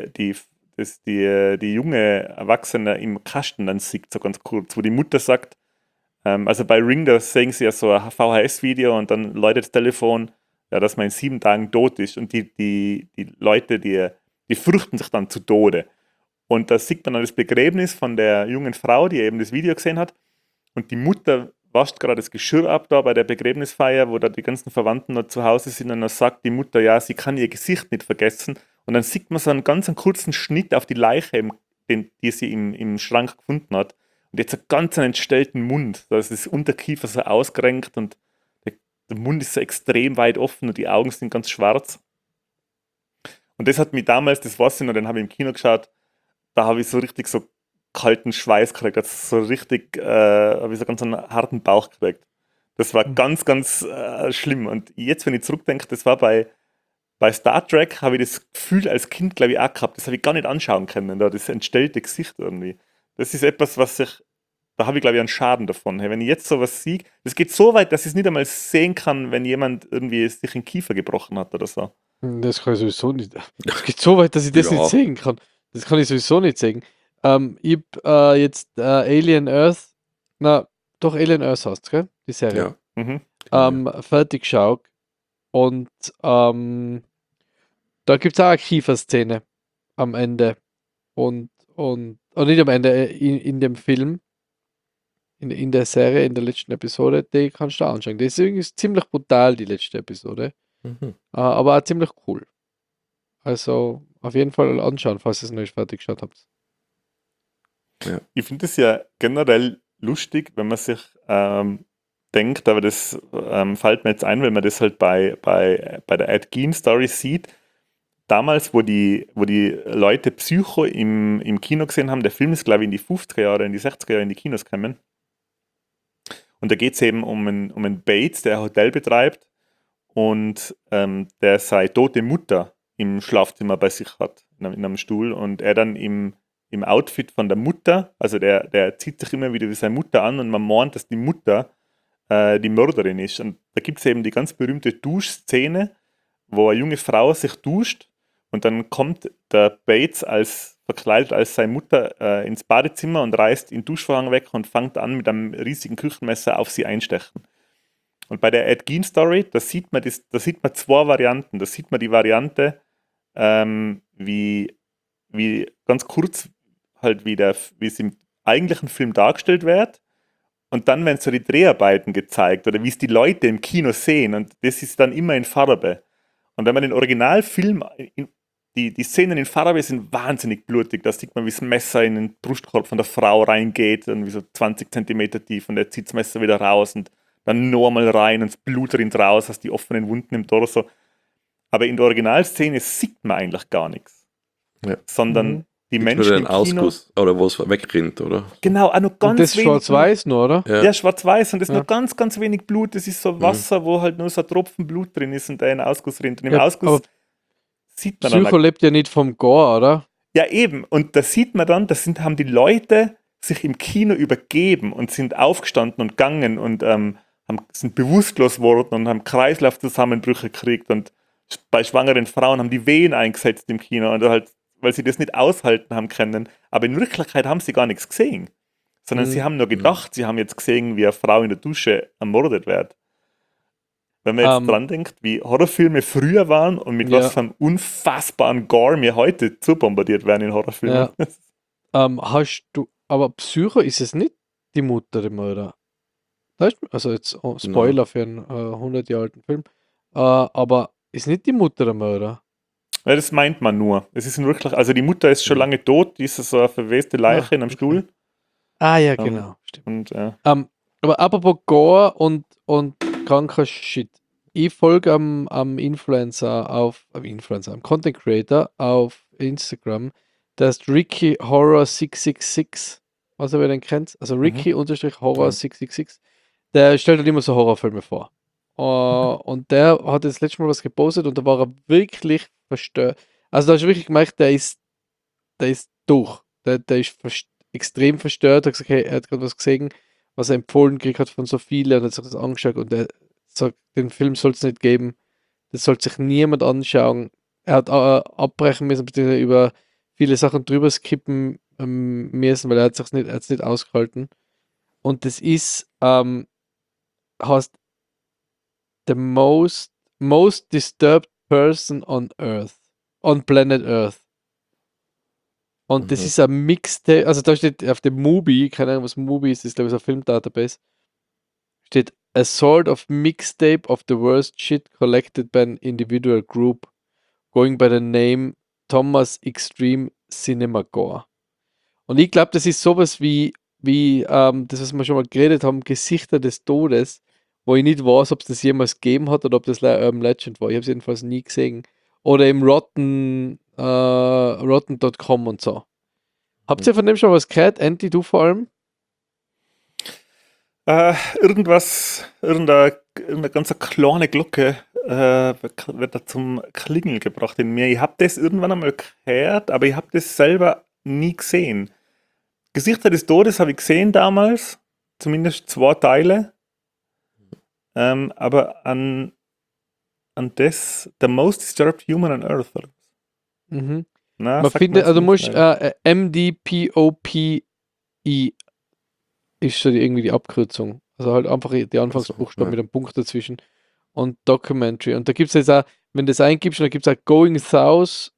die junge Erwachsene im Kasten dann sieht, so ganz kurz, wo die Mutter sagt, also bei Ring, da sehen sie ja so ein VHS-Video und dann läutet das Telefon, ja, dass man in 7 Tagen tot ist und die Leute, die fürchten sich dann zu Tode. Und da sieht man dann das Begräbnis von der jungen Frau, die eben das Video gesehen hat. Und die Mutter wascht gerade das Geschirr ab da bei der Begräbnisfeier, wo da die ganzen Verwandten noch zu Hause sind. Und dann sagt die Mutter, ja, sie kann ihr Gesicht nicht vergessen. Und dann sieht man so einen ganz kurzen Schnitt auf die Leiche, die sie im Schrank gefunden hat. Und jetzt einen ganz entstellten Mund. Da ist das Unterkiefer so ausgerenkt und der Mund ist so extrem weit offen und die Augen sind ganz schwarz. Und das hat mich damals, das weiß ich noch, den habe ich im Kino geschaut, da habe ich so richtig so kalten Schweiß gekriegt, also so richtig, habe ich so ganz einen harten Bauch gekriegt. Das war ganz, ganz schlimm. Und jetzt, wenn ich zurückdenke, das war bei Star Trek, habe ich das Gefühl als Kind, glaube ich, auch gehabt. Das habe ich gar nicht anschauen können, da das entstellte Gesicht irgendwie. Das ist etwas, da habe ich, glaube ich, einen Schaden davon. Hey, wenn ich jetzt sowas sehe, das geht so weit, dass ich es nicht einmal sehen kann, wenn jemand irgendwie sich den Kiefer gebrochen hat oder so. Das kann ich sowieso nicht. Es geht so weit, dass ich das Ja. nicht sehen kann. Das kann ich sowieso nicht sehen. Ich habe jetzt Alien Earth, Alien Earth heißt, gell? Die Serie. Ja. Mhm. Fertig geschaut. Und da gibt es auch eine Kieferszene am Ende. Und nicht am Ende, in dem Film, in der Serie, in der letzten Episode, die kannst du auch anschauen. Die ist irgendwie ziemlich brutal, die letzte Episode. Mhm. Aber auch ziemlich cool. Also auf jeden Fall anschauen, falls ihr es noch nicht fertig geschaut habt. Ich finde es ja generell lustig, wenn man sich denkt, aber das fällt mir jetzt ein, wenn man das halt bei der Ed Gein Story sieht. Damals, wo die Leute Psycho im Kino gesehen haben, der Film ist, glaube ich, in die 50er Jahre, in die 60er Jahre in die Kinos gekommen. Und da geht es eben um einen Bates, der ein Hotel betreibt und der seine tote Mutter im Schlafzimmer bei sich hat, in einem Stuhl. Und er dann im Outfit von der Mutter, also der zieht sich immer wieder wie seine Mutter an und man meint, dass die Mutter die Mörderin ist. Und da gibt es eben die ganz berühmte Duschszene, wo eine junge Frau sich duscht und dann kommt der Bates verkleidet als seine Mutter ins Badezimmer und reißt den Duschvorhang weg und fängt an, mit einem riesigen Küchenmesser auf sie einstechen. Und bei der Ed Gein Story, da sieht man 2 Varianten. Da sieht man die Variante, wie ganz kurz halt wie es im eigentlichen Film dargestellt wird. Und dann werden so die Dreharbeiten gezeigt oder wie es die Leute im Kino sehen. Und das ist dann immer in Farbe. Und wenn man den Originalfilm, die Szenen in Farbe sind wahnsinnig blutig. Da sieht man, wie das Messer in den Brustkorb von der Frau reingeht, und wie so 20 Zentimeter tief, und er zieht das Messer wieder raus und dann nochmal rein und das Blut rinnt raus aus die offenen Wunden im Torso. Aber in der Originalszene sieht man eigentlich gar nichts. Ja. Sondern die Gibt's Menschen wieder im einen Kino... Ausguss, oder wo es wegrinnt, oder? Genau, auch noch ganz Und das wenig schwarz-weiß nur, oder? Ja. Ja, schwarz-weiß, und das ist Ja. nur ganz, ganz wenig Blut. Das ist so Wasser, wo halt nur so ein Tropfen Blut drin ist und der in den Ausguss rinnt. Und im Ja, Ausguss aber sieht man dann... Psycho lebt ja nicht vom Gore, oder? Ja, eben. Und da sieht man dann, haben die Leute sich im Kino übergeben und sind aufgestanden und gegangen und sind bewusstlos geworden und haben Kreislaufzusammenbrüche gekriegt. Und bei schwangeren Frauen haben die Wehen eingesetzt im Kino, und halt, weil sie das nicht aushalten haben können. Aber in Wirklichkeit haben sie gar nichts gesehen. Sondern sie haben nur gedacht, sie haben jetzt gesehen, wie eine Frau in der Dusche ermordet wird. Wenn man jetzt dran denkt, wie Horrorfilme früher waren und mit was für einem unfassbaren Gore wir heute zubombardiert werden in Horrorfilmen. Ja. Aber Psycho ist es nicht die Mutter der Mörder. Also jetzt Spoiler für einen 100 Jahre alten Film. Aber ist nicht die Mutter der Mörder. Ja, das meint man nur. Es ist wirklich, also die Mutter ist schon lange tot, die ist so eine verweste Leiche in einem Stuhl. Ah ja, genau. Und, Stimmt. Aber apropos Gore und kranker Shit. Ich folge am Influencer, am Content Creator auf Instagram, der ist Ricky Horror 666. Also wer den kennt, also Ricky-Horror 666. Der stellt halt immer so Horrorfilme vor. Und der hat das letzte Mal was gepostet und da war er wirklich verstört. Also da hast du wirklich gemerkt, der ist durch. Der ist extrem verstört. Er hat gesagt, hey, er hat gerade was gesehen was er empfohlen gekriegt hat von so vielen und hat sich das angeschaut und er sagt, den Film soll es nicht geben, das soll sich niemand anschauen. Er hat abbrechen müssen, beziehungsweise über viele Sachen drüber skippen müssen, weil er hat es nicht ausgehalten. Und das ist, heißt the most disturbed person on Earth, on Planet Earth. Und das ist ein Mixtape, also da steht auf dem Mubi, keine Ahnung, was Mubi ist, ist glaube ich so ein Filmdatabase, steht a sort of mixtape of the worst shit collected by an individual group, going by the name Thomas Extreme Cinema Gore. Und ich glaube, das ist sowas wie das, was wir schon mal geredet haben, Gesichter des Todes, wo ich nicht weiß, ob es das jemals gegeben hat oder ob das Urban Legend war. Ich habe es jedenfalls nie gesehen. Oder im Rotten.com und so. Habt ihr von dem schon was gehört? Andy, du vor allem? Irgendeine ganz kleine Glocke wird da zum Klingeln gebracht in mir. Ich habe das irgendwann einmal gehört, aber ich habe das selber nie gesehen. Gesichter des Todes habe ich gesehen damals, zumindest 2 Teile. Aber an das The Most Disturbed Human on Earth. Oder? Mhm. Na, Man sagt mir findet, jetzt also du nichts, musst leider. MDPOPI ist so irgendwie die Abkürzung. Also halt einfach die Anfangsbuchstaben mit einem Punkt dazwischen. Und Documentary. Und da gibt es jetzt auch, wenn du das eingibst, dann gibt es auch Going South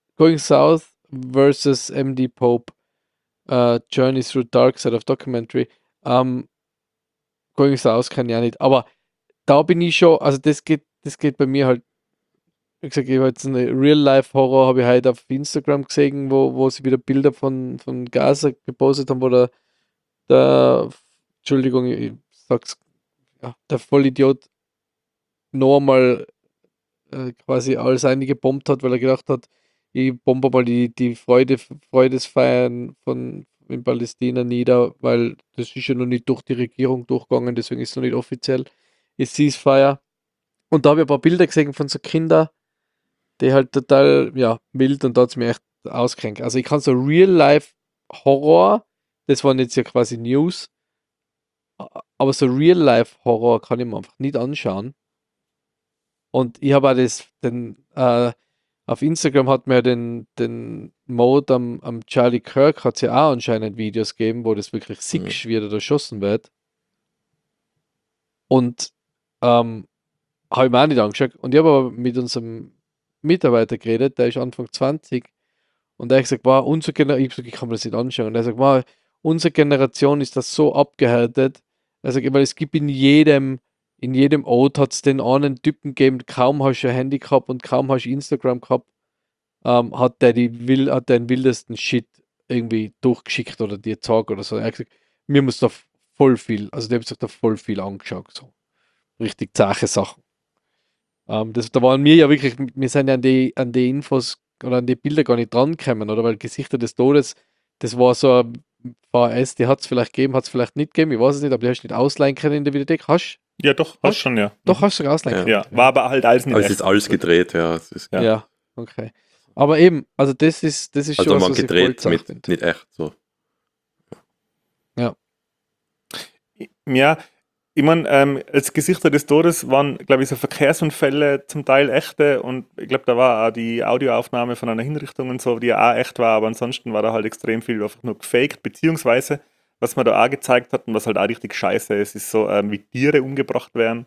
versus MD Pope Journey Through Dark Side of Documentary. Going South kann ich auch nicht. Aber da bin ich schon, also das geht bei mir halt, wie gesagt, ich habe jetzt eine Real-Life-Horror, habe ich heute auf Instagram gesehen, wo sie wieder Bilder von Gaza gepostet haben, wo der Entschuldigung, ich sag's, ja, der Vollidiot noch einmal quasi alles eingebombt hat, weil er gedacht hat, ich bombe mal die Freudesfeiern in Palästina nieder, weil das ist ja noch nicht durch die Regierung durchgegangen, deswegen ist es noch nicht offiziell, ist Ceasefire. Und da habe ich ein paar Bilder gesehen von so Kindern, die halt total, ja, wild und da hat es mir echt ausgekränkt. Also ich kann so Real-Life-Horror, das waren jetzt ja quasi News, aber so Real-Life-Horror kann ich mir einfach nicht anschauen. Und ich habe auch auf Instagram hat mir den Mode am Charlie Kirk hat es ja auch anscheinend Videos gegeben, wo das wirklich sick wie er da erschossen wird. Und habe ich mir auch nicht angeschaut. Und ich habe aber mit unserem Mitarbeiter geredet, der ist Anfang 20 und der hat gesagt, wow, unsere Generation, ich hab gesagt, ich kann mir das nicht anschauen. Und er sagt, wow, unsere Generation ist das so abgehärtet. Er sagt, weil es gibt in jedem Ort hat es den einen Typen gegeben, kaum hast du ein Handy gehabt und kaum hast du Instagram gehabt, hat der den wildesten Shit irgendwie durchgeschickt oder dir gezeigt oder so. Er hat gesagt, mir muss da voll viel, also der hat sich da voll viel angeschaut, so richtig zache Sachen. Da waren wir ja wirklich, wir sind ja an die Infos oder an die Bilder gar nicht dran gekommen, oder? Weil Gesichter des Todes, das war so ein VHS, die hat es vielleicht gegeben, hat es vielleicht nicht gegeben, ich weiß es nicht, aber die hast du nicht ausleihen können in der Videothek. Ja, doch, hast schon, ja. Doch, hast du sogar ausleihen können. Ja, war aber halt alles nicht Aber es echt. ist alles gedreht, ja. Es ist Ja, okay. Aber eben, also das ist also schon was, man was ich voll gedreht zart mit finde. nicht echt so. Ja. Ja, ich meine, als Gesichter des Todes waren, glaube ich, so Verkehrsunfälle zum Teil echte und ich glaube, da war auch die Audioaufnahme von einer Hinrichtung und so, die ja auch echt war, aber ansonsten war da halt extrem viel einfach nur gefaked, beziehungsweise, was man da auch gezeigt hat und was halt auch richtig scheiße ist, ist so, wie Tiere umgebracht werden.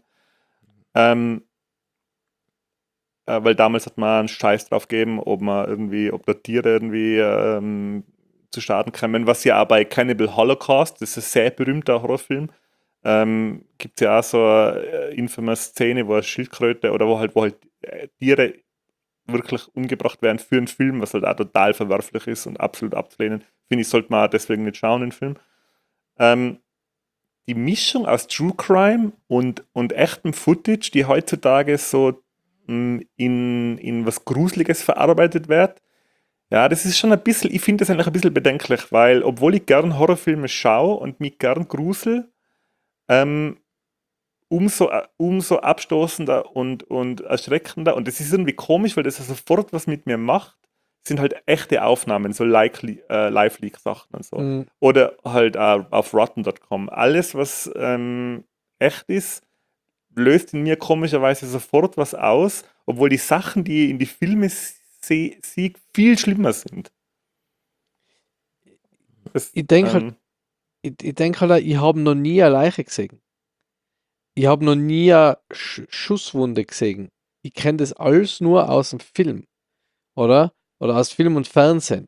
Weil damals hat man einen Scheiß drauf gegeben, ob da Tiere irgendwie zu Schaden kommen, was ja auch bei Cannibal Holocaust, das ist ein sehr berühmter Horrorfilm, gibt es ja auch so eine infamous Szene, wo eine Schildkröte oder wo halt Tiere wirklich umgebracht werden für einen Film, was halt auch total verwerflich ist und absolut abzulehnen. Finde ich, sollte man auch deswegen nicht schauen, den Film. Die Mischung aus True Crime und echtem Footage, die heutzutage so in was Gruseliges verarbeitet wird, ja, das ist schon ein bisschen, ich finde das eigentlich ein bisschen bedenklich, weil obwohl ich gern Horrorfilme schaue und mich gern grusel, umso abstoßender und erschreckender. Und das ist irgendwie komisch, weil das ja sofort was mit mir macht, sind halt echte Aufnahmen, so Live-Leak-Sachen und so. Mhm. Oder halt auf Rotten.com. Alles, was echt ist, löst in mir komischerweise sofort was aus, obwohl die Sachen, die ich in die Filme sehe, viel schlimmer sind. Das, Ich denke halt, ich denk halt, ich habe noch nie eine Leiche gesehen. Ich habe noch nie eine Schusswunde gesehen. Ich kenne das alles nur aus dem Film, oder? Oder aus Film und Fernsehen.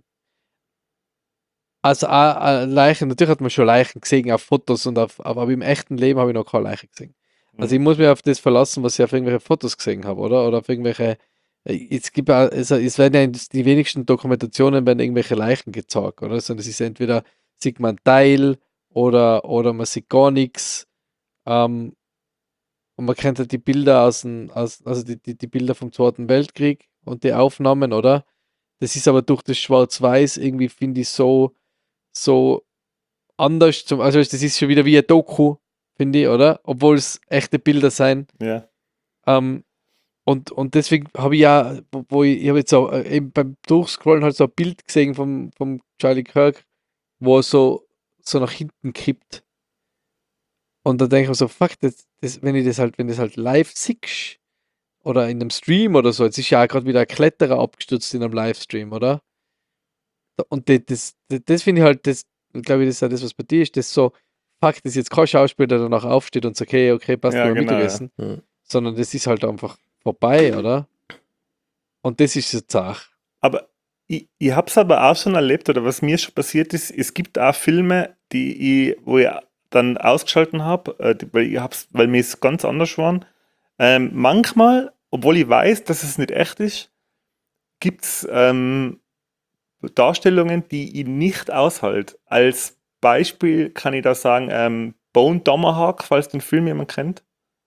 Also auch Leichen, natürlich hat man schon Leichen gesehen auf Fotos aber im echten Leben habe ich noch keine Leiche gesehen. Also ich muss mich auf das verlassen, was ich auf irgendwelche Fotos gesehen habe, oder? Oder auf irgendwelche. Es gibt auch, es werden ja die wenigsten Dokumentationen werden irgendwelche Leichen gezeigt, oder? Sondern es ist entweder sieht man einen Teil oder man sieht gar nichts. Und man kennt halt die Bilder also die Bilder vom Zweiten Weltkrieg und die Aufnahmen, oder? Das ist aber durch das Schwarz-Weiß irgendwie, finde ich, so anders. Also das ist schon wieder wie ein Doku, finde ich, oder? Obwohl es echte Bilder sein. ja. Und deswegen habe ich ja, ich habe jetzt auch eben beim Durchscrollen halt so ein Bild gesehen vom Charlie Kirk, wo er so nach hinten kippt. Und dann denke ich mir so, fuck, wenn das halt live siehst, oder in einem Stream oder so, jetzt ist ja auch gerade wieder ein Kletterer abgestürzt in einem Livestream, oder? Und das finde ich halt, das glaube ich, das ist auch das, was bei dir ist, das so, fuck, das ist jetzt kein Schauspieler, der danach aufsteht und sagt, okay, passt, Ja, mal genau, Mittagessen, Ja. sondern das ist halt einfach vorbei, oder? Und das ist jetzt auch. Aber ich habe es aber auch schon erlebt, oder was mir schon passiert ist, es gibt auch Filme, wo ich dann ausgeschalten habe, weil mir es ganz anders waren. Manchmal, obwohl ich weiß, dass es nicht echt ist, gibt es Darstellungen, die ich nicht aushalte. Als Beispiel kann ich da sagen, Bone Tomahawk, falls den Film jemand kennt.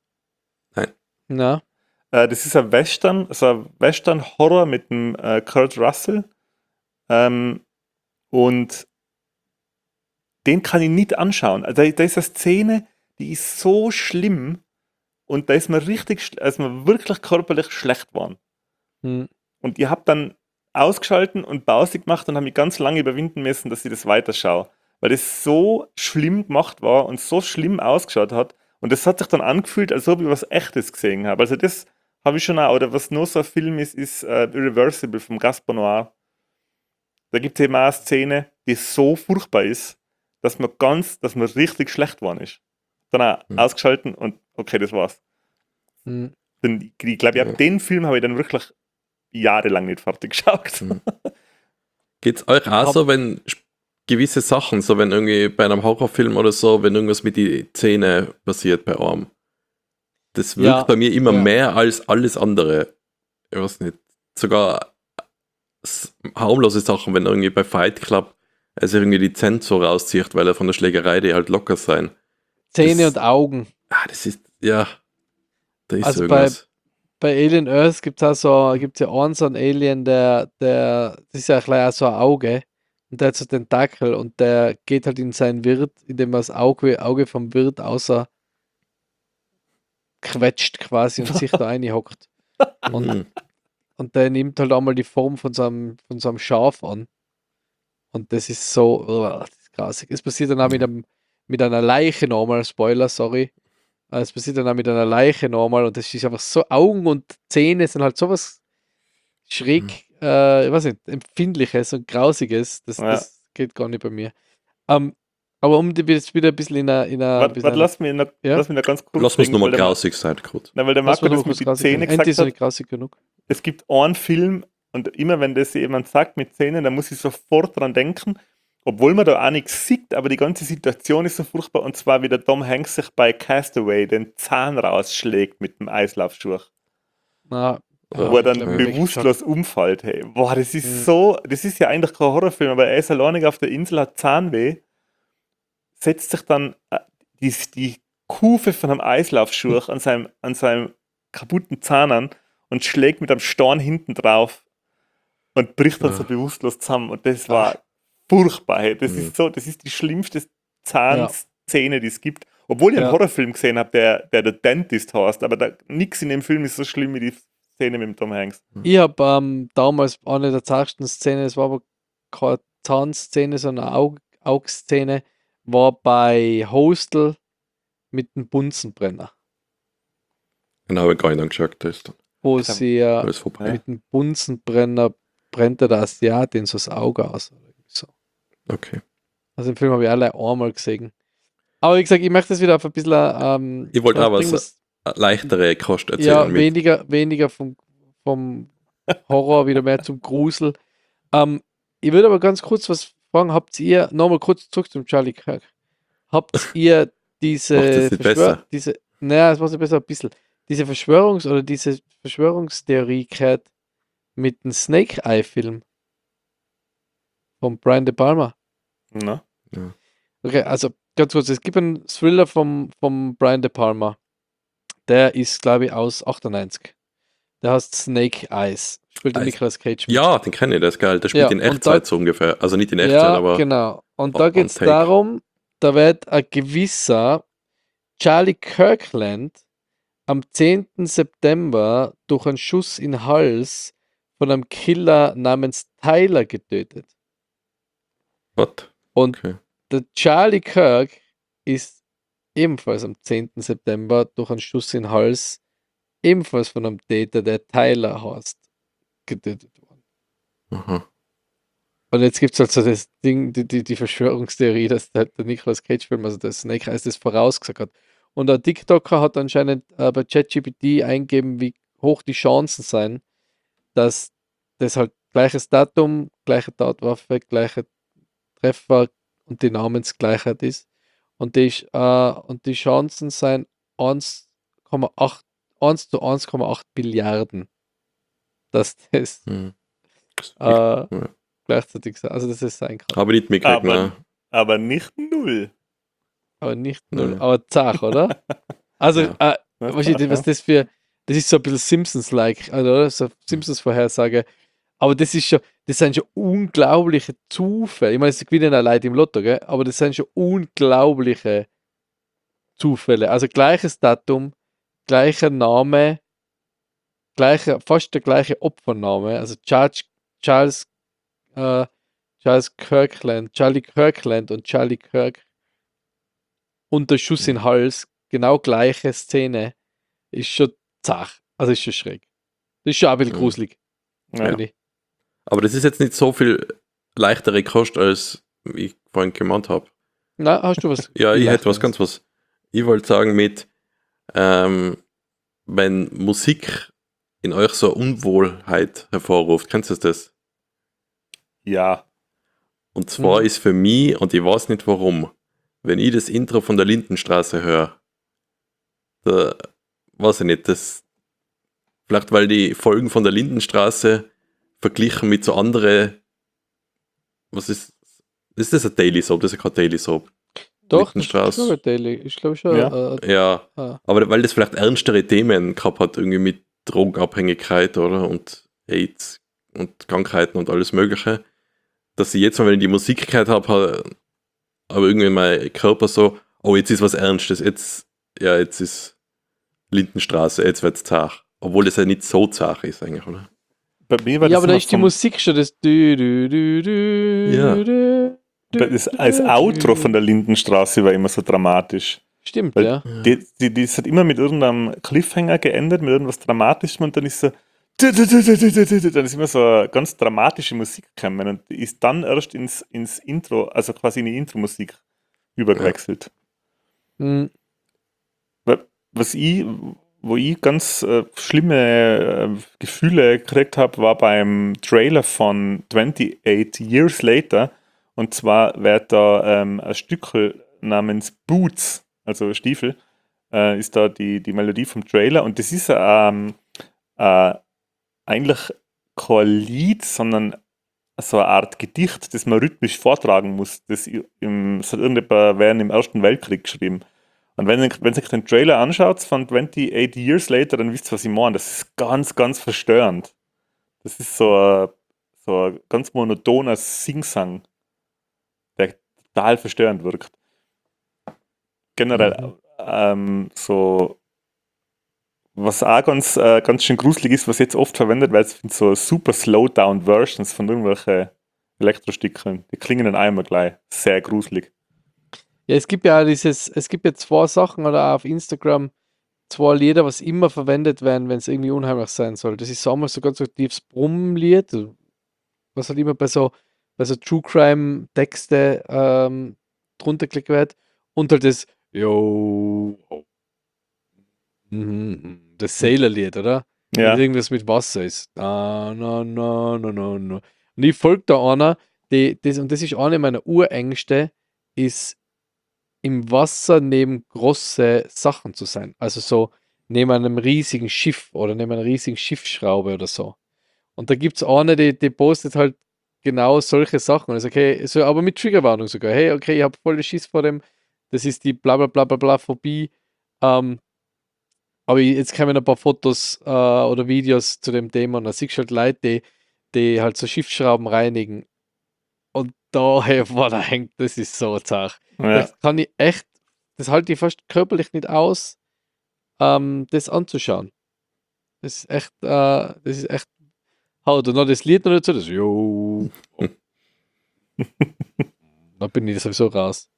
Na, Das ist ein Western-Horror mit dem Kurt Russell. Und den kann ich nicht anschauen. Also da ist eine Szene, die ist so schlimm und da ist mir wirklich körperlich schlecht geworden. hm, Und ich habe dann ausgeschalten und Pause gemacht und habe mich ganz lange überwinden müssen, dass ich das weiterschaue. Weil das so schlimm gemacht war und so schlimm ausgeschaut hat. Und das hat sich dann angefühlt, als ob ich was Echtes gesehen habe. Also das habe ich schon auch. Oder was noch so ein Film ist Irreversible vom Gaspar Noir. Da gibt es eben auch eine Szene, die so furchtbar ist, dass man richtig schlecht geworden ist. Dann auch ausgeschalten und okay, das war's. hm. Ich glaube, den Film habe ich dann wirklich jahrelang nicht fertig geschaut. Geht's euch auch so, wenn gewisse Sachen, so wenn irgendwie bei einem Horrorfilm oder so, wenn irgendwas mit die Zähne passiert bei einem, das wirkt Ja, bei mir immer ja. mehr als alles andere. Ich weiß nicht. Sogar harmlose Sachen, wenn irgendwie bei Fight Club also irgendwie die Zähne so rauszieht, weil er von der Schlägerei, die halt locker sein. Zähne Das- und Augen. Das ist, ja, da ist Also irgendwas. bei Alien Earth gibt es ja einen so einen Alien, das ist ja gleich auch so ein Auge und der hat so Tentakel und der geht halt in seinen Wirt, indem er das Auge vom Wirt außer quetscht quasi und sich da reinhockt. Und, Mhm. und der nimmt halt einmal die Form von so einem Schaf an. Und das ist so, das ist grausig. Es passiert dann auch mit einer Leiche nochmal, Spoiler, sorry. Es passiert dann auch mit einer Leiche nochmal und das ist einfach so, Augen und Zähne sind halt sowas schräg, ich weiß nicht, Empfindliches und Grausiges. Ja. Das geht gar nicht bei mir. Aber um die jetzt wieder ein bisschen in einer. Warte, lass mich noch ganz kurz Lass uns bringen, nochmal weil der grausig sein, kurz. weil der Lass Marco mal das noch mit kurz den Zähnen Endlich ist gesagt noch hat. nicht grausig genug. Es gibt einen Film und immer wenn das jemand sagt mit Zähnen, dann muss ich sofort dran denken, obwohl man da auch nichts sieht, aber die ganze Situation ist so furchtbar und zwar wie der Tom Hanks sich bei Castaway den Zahn rausschlägt mit dem Eislaufschuh, Na, wo er ich dann glaub, ich hab bewusstlos umfällt. Hey. Boah, das ist Mhm. so, das ist ja eigentlich kein Horrorfilm, aber er ist alleinig auf der Insel, hat Zahnweh, setzt sich dann die Kufe von einem Eislaufschuh an seinem kaputten Zahn an und schlägt mit einem Stein hinten drauf und bricht dann so bewusstlos zusammen. Und das war furchtbar. Hey. Das ist die schlimmste Zahnszene, die es gibt. Obwohl ich einen Ja. Horrorfilm gesehen habe, der Dentist heißt, aber nichts in dem Film ist so schlimm wie die Szene mit dem Tom Hanks. Ich habe damals eine der zartesten Szenen, es war aber keine Zahnszene, sondern eine Augszene, war bei Hostel mit dem Bunsenbrenner, Genau, habe ich gar nicht angeschaut. Da ist dann wo Alter, sie alles vorbei. mit dem Bunsenbrenner brennt der Asiatin so das Auge aus. Oder irgendwie so. Okay. Also den Film habe ich alle einmal gesehen. Aber wie gesagt, ich möchte das wieder auf ein bisschen Ich wollte auch bringen, was leichtere Kost erzählen. ja, mit. weniger vom Horror, wieder mehr zum Grusel. Ich würde aber ganz kurz was fragen, habt ihr, nochmal kurz zurück zum Charlie Kirk, habt ihr Macht diese es nicht besser? naja, es macht es besser ein bisschen, diese diese Verschwörungstheorie gehört mit dem Snake-Eye-Film von Brian De Palma? Na? Okay, also ganz kurz, es gibt einen Thriller vom Brian De Palma, der ist, glaube ich, aus 98. Der heißt Snake Eyes. Spielt der Eyes. Nicolas Cage mit. Ja, den kenne ich, der ist geil. Der spielt Ja, in und Echtzeit da- so ungefähr. Also nicht in Echtzeit, Ja, aber genau. Und da on geht es take. darum, da wird ein gewisser Charlie Kirkland am 10. September durch einen Schuss in den Hals von einem Killer namens Tyler getötet. what? Und Okay. der Charlie Kirk ist ebenfalls am 10. September durch einen Schuss in den Hals, ebenfalls von einem Täter, der Tyler heißt, getötet worden. Aha. Und jetzt gibt es halt so das Ding, die Verschwörungstheorie, dass der Nicolas Cage-Film, also der Snake Eyes, das vorausgesagt hat. Und der TikToker hat anscheinend bei ChatGPT eingegeben, wie hoch die Chancen sein, dass das halt gleiches Datum, gleiche Tatwaffe, gleiche Treffer und die Namensgleichheit ist. Und die Chancen sind 1,8 1 zu 1,8 Billiarden, dass das Hm. gleichzeitig sein. Also das ist sein kann. Habe ich nicht mitgekriegt, ne? Aber nicht 0. Aber nicht null, Nee. aber zach, oder? Also, Ja. was das für, das ist so ein bisschen Simpsons-like, oder? So Simpsons-Vorhersage. Aber das sind schon unglaubliche Zufälle. Ich meine, es gewinnen auch Leute im Lotto, gell? Aber das sind schon unglaubliche Zufälle. Also gleiches Datum, gleicher Name, fast der gleiche Opfername. Also Charles Kirkland, Charlie Kirkland und Charlie Kirk. Und der Schuss in den Hals, genau gleiche Szene, ist schon zach. Also ist schon schräg. Das ist schon ein bisschen Mhm. gruselig, Ja. finde ich. Aber das ist jetzt nicht so viel leichtere Kost, als ich vorhin gemeint habe. Na, hast du was? Ja, ich hätte was Leichteres? ganz was. Ich wollte sagen mit, wenn Musik in euch so Unwohlheit hervorruft, kennst du das? Ja. Und zwar Mhm. ist für mich, und ich weiß nicht warum, wenn ich das Intro von der Lindenstraße höre, da weiß ich nicht, das vielleicht weil die Folgen von der Lindenstraße verglichen mit so andere, was ist das ein Daily Soap? Das ist ja kein Daily Soap. Doch, das ist Lindenstraße. schon ein Daily. Ich glaube schon. Ja. Ja, Ah. aber weil das vielleicht ernstere Themen gehabt hat, irgendwie mit Drogenabhängigkeit, oder? Und AIDS und Krankheiten und alles Mögliche, dass ich jetzt mal, wenn ich die Musik gehört habe, aber irgendwie mein Körper so, oh, jetzt ist was Ernstes, jetzt ist Lindenstraße, jetzt wird's zart. Obwohl das ja nicht so zart ist eigentlich, oder? Bei mir war Ja, das aber da immer ist die Musik schon das. Ja. das Outro von der Lindenstraße war immer so dramatisch. Stimmt, Weil ja. das hat immer mit irgendeinem Cliffhanger geendet, mit irgendwas Dramatischem und dann ist so dann ist immer so eine ganz dramatische Musik gekommen und ist dann erst ins Intro, also quasi in die Intro-Musik übergewechselt. Hm, Wo ich ganz schlimme Gefühle gekriegt habe, war beim Trailer von 28 Years Later. Und zwar wird da ein Stückel namens Boots, also Stiefel, ist da die Melodie vom Trailer. Und das ist eigentlich kein Lied, sondern so eine Art Gedicht, das man rhythmisch vortragen muss. Das hat irgendjemand während im Ersten Weltkrieg geschrieben. Und wenn sich den Trailer anschaut von 28 Years Later, dann wisst ihr, was ich meine. Das ist ganz, ganz verstörend. Das ist so ein ganz monotoner Singsang, der total verstörend wirkt. Generell so, Was auch ganz schön gruselig ist, was jetzt oft verwendet wird, sind so super Slowdown-Versions von irgendwelchen Elektrostückchen. Die klingen dann einmal gleich. Sehr gruselig. Ja, es gibt ja es gibt ja zwei Sachen oder auch auf Instagram, zwei Lieder, was immer verwendet werden, wenn es irgendwie unheimlich sein soll. Das ist so einmal so ganz so tiefes Brummlied, was halt immer bei so True Crime Texte drunter geklickt wird. Und halt das Yo, das Sailor-Lied, oder? Wenn Ja, irgendwas mit Wasser ist. Na, na, na, na, na, na. Und ich folge da einer, und das ist eine meiner Urängste, ist im Wasser neben große Sachen zu sein. Also so neben einem riesigen Schiff oder neben einer riesigen Schiffsschraube oder so. Und da gibt es eine, die postet halt genau solche Sachen. Also, okay, so, aber mit Triggerwarnung sogar. Hey, okay, ich habe voll Schiss vor dem. Das ist die bla bla bla bla bla Phobie. Ähm, aber jetzt kommen ein paar Fotos oder Videos zu dem Thema und da siehst du halt Leute, die halt so Schiffsschrauben reinigen. Und da, hey, boah, da hängt, das ist so zart. ja. Das kann ich echt, das halte ich fast körperlich nicht aus, das anzuschauen. Das ist echt hart. Und noch das Lied noch dazu, das Jo. Da bin ich sowieso raus.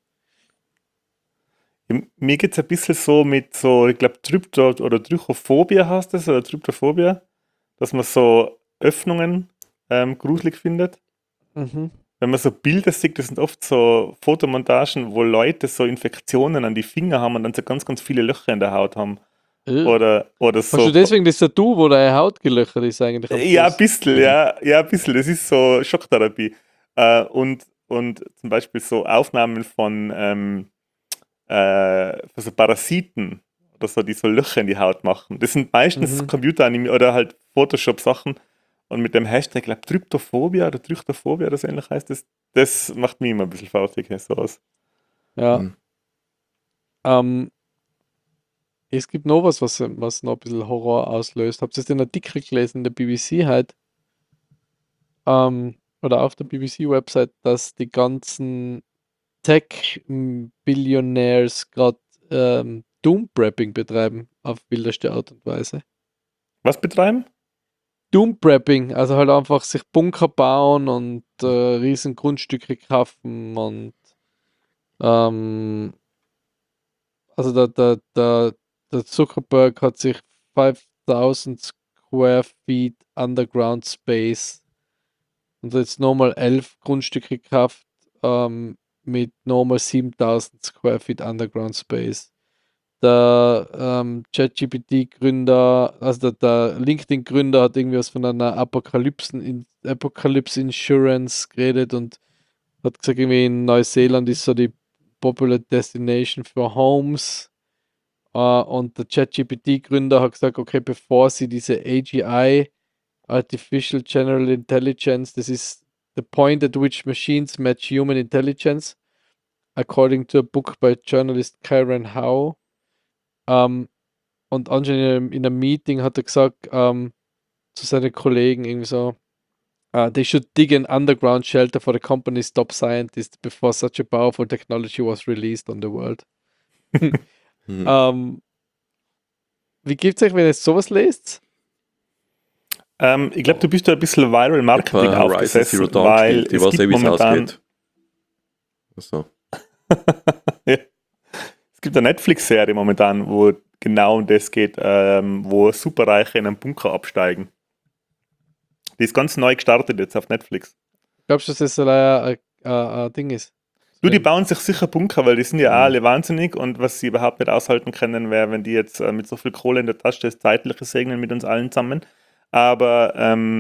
Mir geht es ein bisschen so mit so, ich glaube, oder Trychophobia heißt das, oder Tryptophobia, dass man so Öffnungen gruselig findet. Mhm. Wenn man so Bilder sieht, das sind oft so Fotomontagen, wo Leute so Infektionen an die Finger haben und dann so ganz, ganz viele Löcher in der Haut haben. Äh. Oder Hast du so. deswegen das Tattoo, wo deine Haut gelöchert ist eigentlich am Ja, ein Fuß? bisschen, ja, ein bisschen. Das ist so Schocktherapie. Und zum Beispiel so Aufnahmen von so Parasiten oder so, die so Löcher in die Haut machen. Das sind meistens Mhm. Computeranime oder halt Photoshop-Sachen. Und mit dem Hashtag, ich glaube, Tryptophobia oder Trychtophobia oder so ähnlich heißt das, das macht mich immer ein bisschen fertig, sowas. Ja. Hm. Es gibt noch was noch ein bisschen Horror auslöst. Habt ihr den Artikel gelesen in der BBC halt? Oder auf der BBC-Website, dass die ganzen Tech-Billionaires gerade Doom-Prepping betreiben auf wildeste Art und Weise. Was betreiben? Doom-Prepping, also halt einfach sich Bunker bauen und riesen Grundstücke kaufen und ähm, also der Zuckerberg hat sich 5000 Square Feet Underground Space und jetzt nochmal 11 Grundstücke gekauft mit nochmal 7000 Square Feet Underground Space. Der ChatGPT-Gründer, also der LinkedIn-Gründer hat irgendwie was von einer Apocalypse Insurance geredet und hat gesagt, irgendwie in Neuseeland ist so die Popular Destination für Homes. Und der ChatGPT-Gründer hat gesagt, okay, bevor sie diese AGI, Artificial General Intelligence, das ist the point at which machines match human intelligence, according to a book by journalist Karen Howe. Und anscheinend in einem Meeting hat er gesagt zu seinen Kollegen irgendwie so, they should dig an underground shelter for the company's top scientists before such a powerful technology was released on the world. Mhm. Wie geht's euch, wenn ihr sowas lest? Ich glaube, du bist da ein bisschen Viral Ich Marketing habe Horizon aufgesessen, Zero Dawn weil gespielt. Ich es weiß gibt wie es momentan ausgeht. Also, ja, es gibt eine Netflix-Serie momentan, wo genau um das geht, wo Superreiche in einen Bunker absteigen. Die ist ganz neu gestartet jetzt auf Netflix. Glaubst du, dass das ein Ding ist? Du, die bauen sich sicher Bunker, weil die sind ja auch Mhm. alle wahnsinnig und was sie überhaupt nicht aushalten können, wäre, wenn die jetzt mit so viel Kohle in der Tasche das Zeitliche segnen mit uns allen zusammen. Aber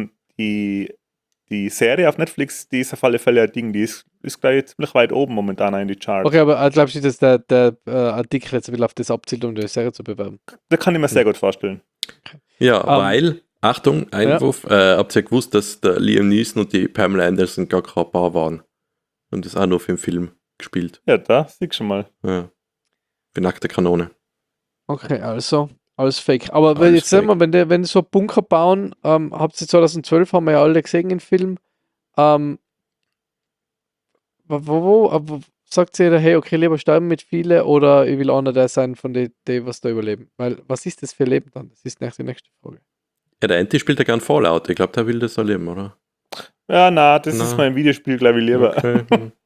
die Serie auf Netflix, die ist auf alle Fälle ein Ding, die ist gleich ziemlich weit oben momentan in die Charts. Okay, aber glaubst du, dass der Artikel jetzt ein bisschen auf das abzielt, um die Serie zu bewerben? Da kann ich mir sehr gut vorstellen. Ja, Ähm, weil, Achtung, Einwurf, habt ihr gewusst, dass der Liam Neeson und die Pamela Anderson gar kein Paar waren? Und das auch nur für den Film gespielt. Ja, da siehst du schon mal. Ja. Für nackte Kanone. Okay, also alles fake. Aber Alles jetzt sehen wir, fake. wenn die so Bunker bauen, habt ihr 2012, haben wir ja alle gesehen, den Film. Ähm, sagt jeder, hey, okay, lieber sterben mit vielen oder ich will einer der sein von denen, die was da überleben. Weil, was ist das für Leben dann? Das ist die nächste Frage. Ja, der Anti spielt ja gern Fallout. Ich glaube, der will das erleben, oder? Ja, das Na. ist mein Videospiel, glaube ich, lieber. Okay.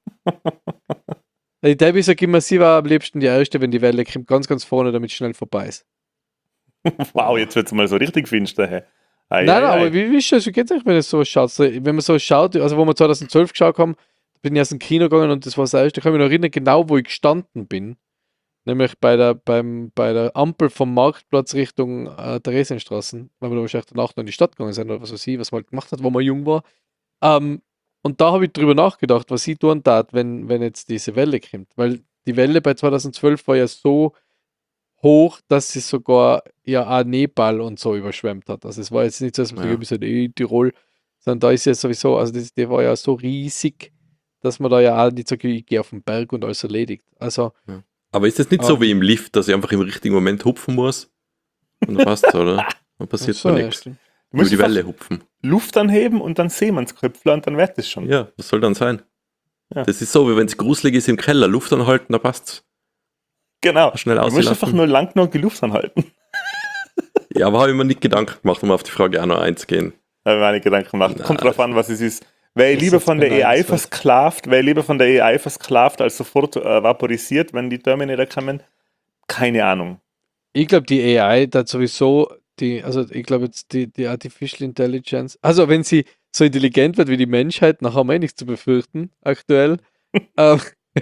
Der sagt immer, sie war am liebsten die Erste, wenn die Welle kommt, ganz, ganz vorne, damit es schnell vorbei ist. Wow, jetzt wird es mal so richtig finster. Hey. Nein, aber wie ist das? Wie geht es eigentlich, wenn es so schaut? So, wenn man so schaut, also wo wir 2012 geschaut haben, bin ich erst ins Kino gegangen und das war das erste. Ich kann mich noch erinnern, genau wo ich gestanden bin. Nämlich bei der Ampel vom Marktplatz Richtung Theresienstraßen, weil wir da wahrscheinlich danach noch in die Stadt gegangen sind oder was weiß ich, was man halt gemacht hat, wo man jung war. Und da habe ich drüber nachgedacht, was ich tun tat, wenn jetzt diese Welle kommt. Weil die Welle bei 2012 war ja so hoch, dass sie sogar ja auch Nepal und so überschwemmt hat. Also es war jetzt nicht so, dass man Ja. sagt, Tirol, sondern da ist ja sowieso, also die war ja so riesig, dass man da ja auch nicht so, ich gehe auf den Berg und alles erledigt. Also Aber ist das nicht so wie im Lift, dass ich einfach im richtigen Moment hupfen muss? Und dann passt es, oder? Dann passiert so, mir ja, nichts. stimmt. Du Über musst die einfach Welle hupfen. Luft anheben und dann Seemannsköpfler und dann wird es schon. Ja, das soll dann sein. Ja. Das ist so, wie wenn es gruselig ist im Keller. Luft anhalten, da passt's. Genau. Schnell Du musst auslassen. einfach nur lang genug die Luft anhalten. Ja, aber habe ich mir nicht Gedanken gemacht, um auf die Frage auch noch einzugehen. Da habe ich mir eine Gedanken gemacht. Nein, Kommt drauf an, was es ist. Wäre ich Das lieber ist von der genau AI das, was- versklavt, als sofort vaporisiert, wenn die Terminator kommen? Keine Ahnung. Ich glaube, die AI hat sowieso also ich glaube jetzt die Artificial Intelligence, also wenn sie so intelligent wird wie die Menschheit, dann haben wir nichts zu befürchten, aktuell. Ähm,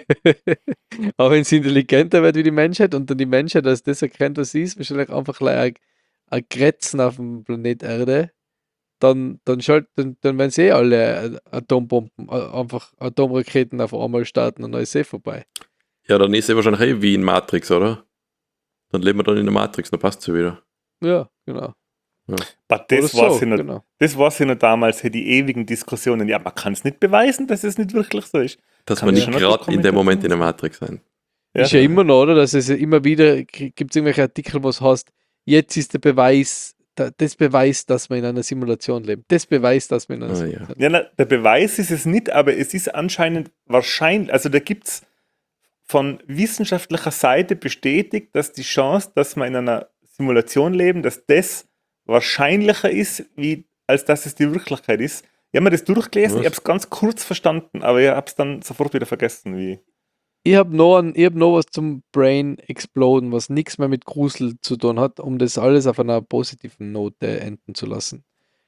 Aber wenn sie intelligenter wird wie die Menschheit und dann die Menschheit als das erkennt, was sie ist, wahrscheinlich einfach ein Kretzen auf dem Planet Erde, dann werden sie alle Atombomben, einfach Atomraketen auf einmal starten und dann ist vorbei. Ja, dann ist es wahrscheinlich wie in Matrix, oder? Dann leben wir dann in der Matrix, dann passt es ja wieder. Ja, genau. Aber Oder das war so, sie noch, genau. das war sie noch damals, die ewigen Diskussionen. Ja, man kann es nicht beweisen, dass es nicht wirklich so ist. Dass Kann wir das nicht schon eine gerade in dem Moment in der Dokumentation Matrix sein. Ist ja immer noch, oder? Dass es ja immer wieder gibt es irgendwelche Artikel, wo es heißt, jetzt ist der Beweis, das beweist, dass wir in einer Simulation leben. Das beweist, dass wir in einer Ah, Simulation leben. Ja, der Beweis ist es nicht, aber es ist anscheinend wahrscheinlich, also da gibt es von wissenschaftlicher Seite bestätigt, dass die Chance, dass wir in einer Simulation leben, dass das wahrscheinlicher ist, als dass es die Wirklichkeit ist. Ich habe mir das durchgelesen, Was? ich habe es ganz kurz verstanden, aber ich habe es dann sofort wieder vergessen. Ich hab noch was zum Brain Exploden, was nichts mehr mit Grusel zu tun hat, um das alles auf einer positiven Note enden zu lassen.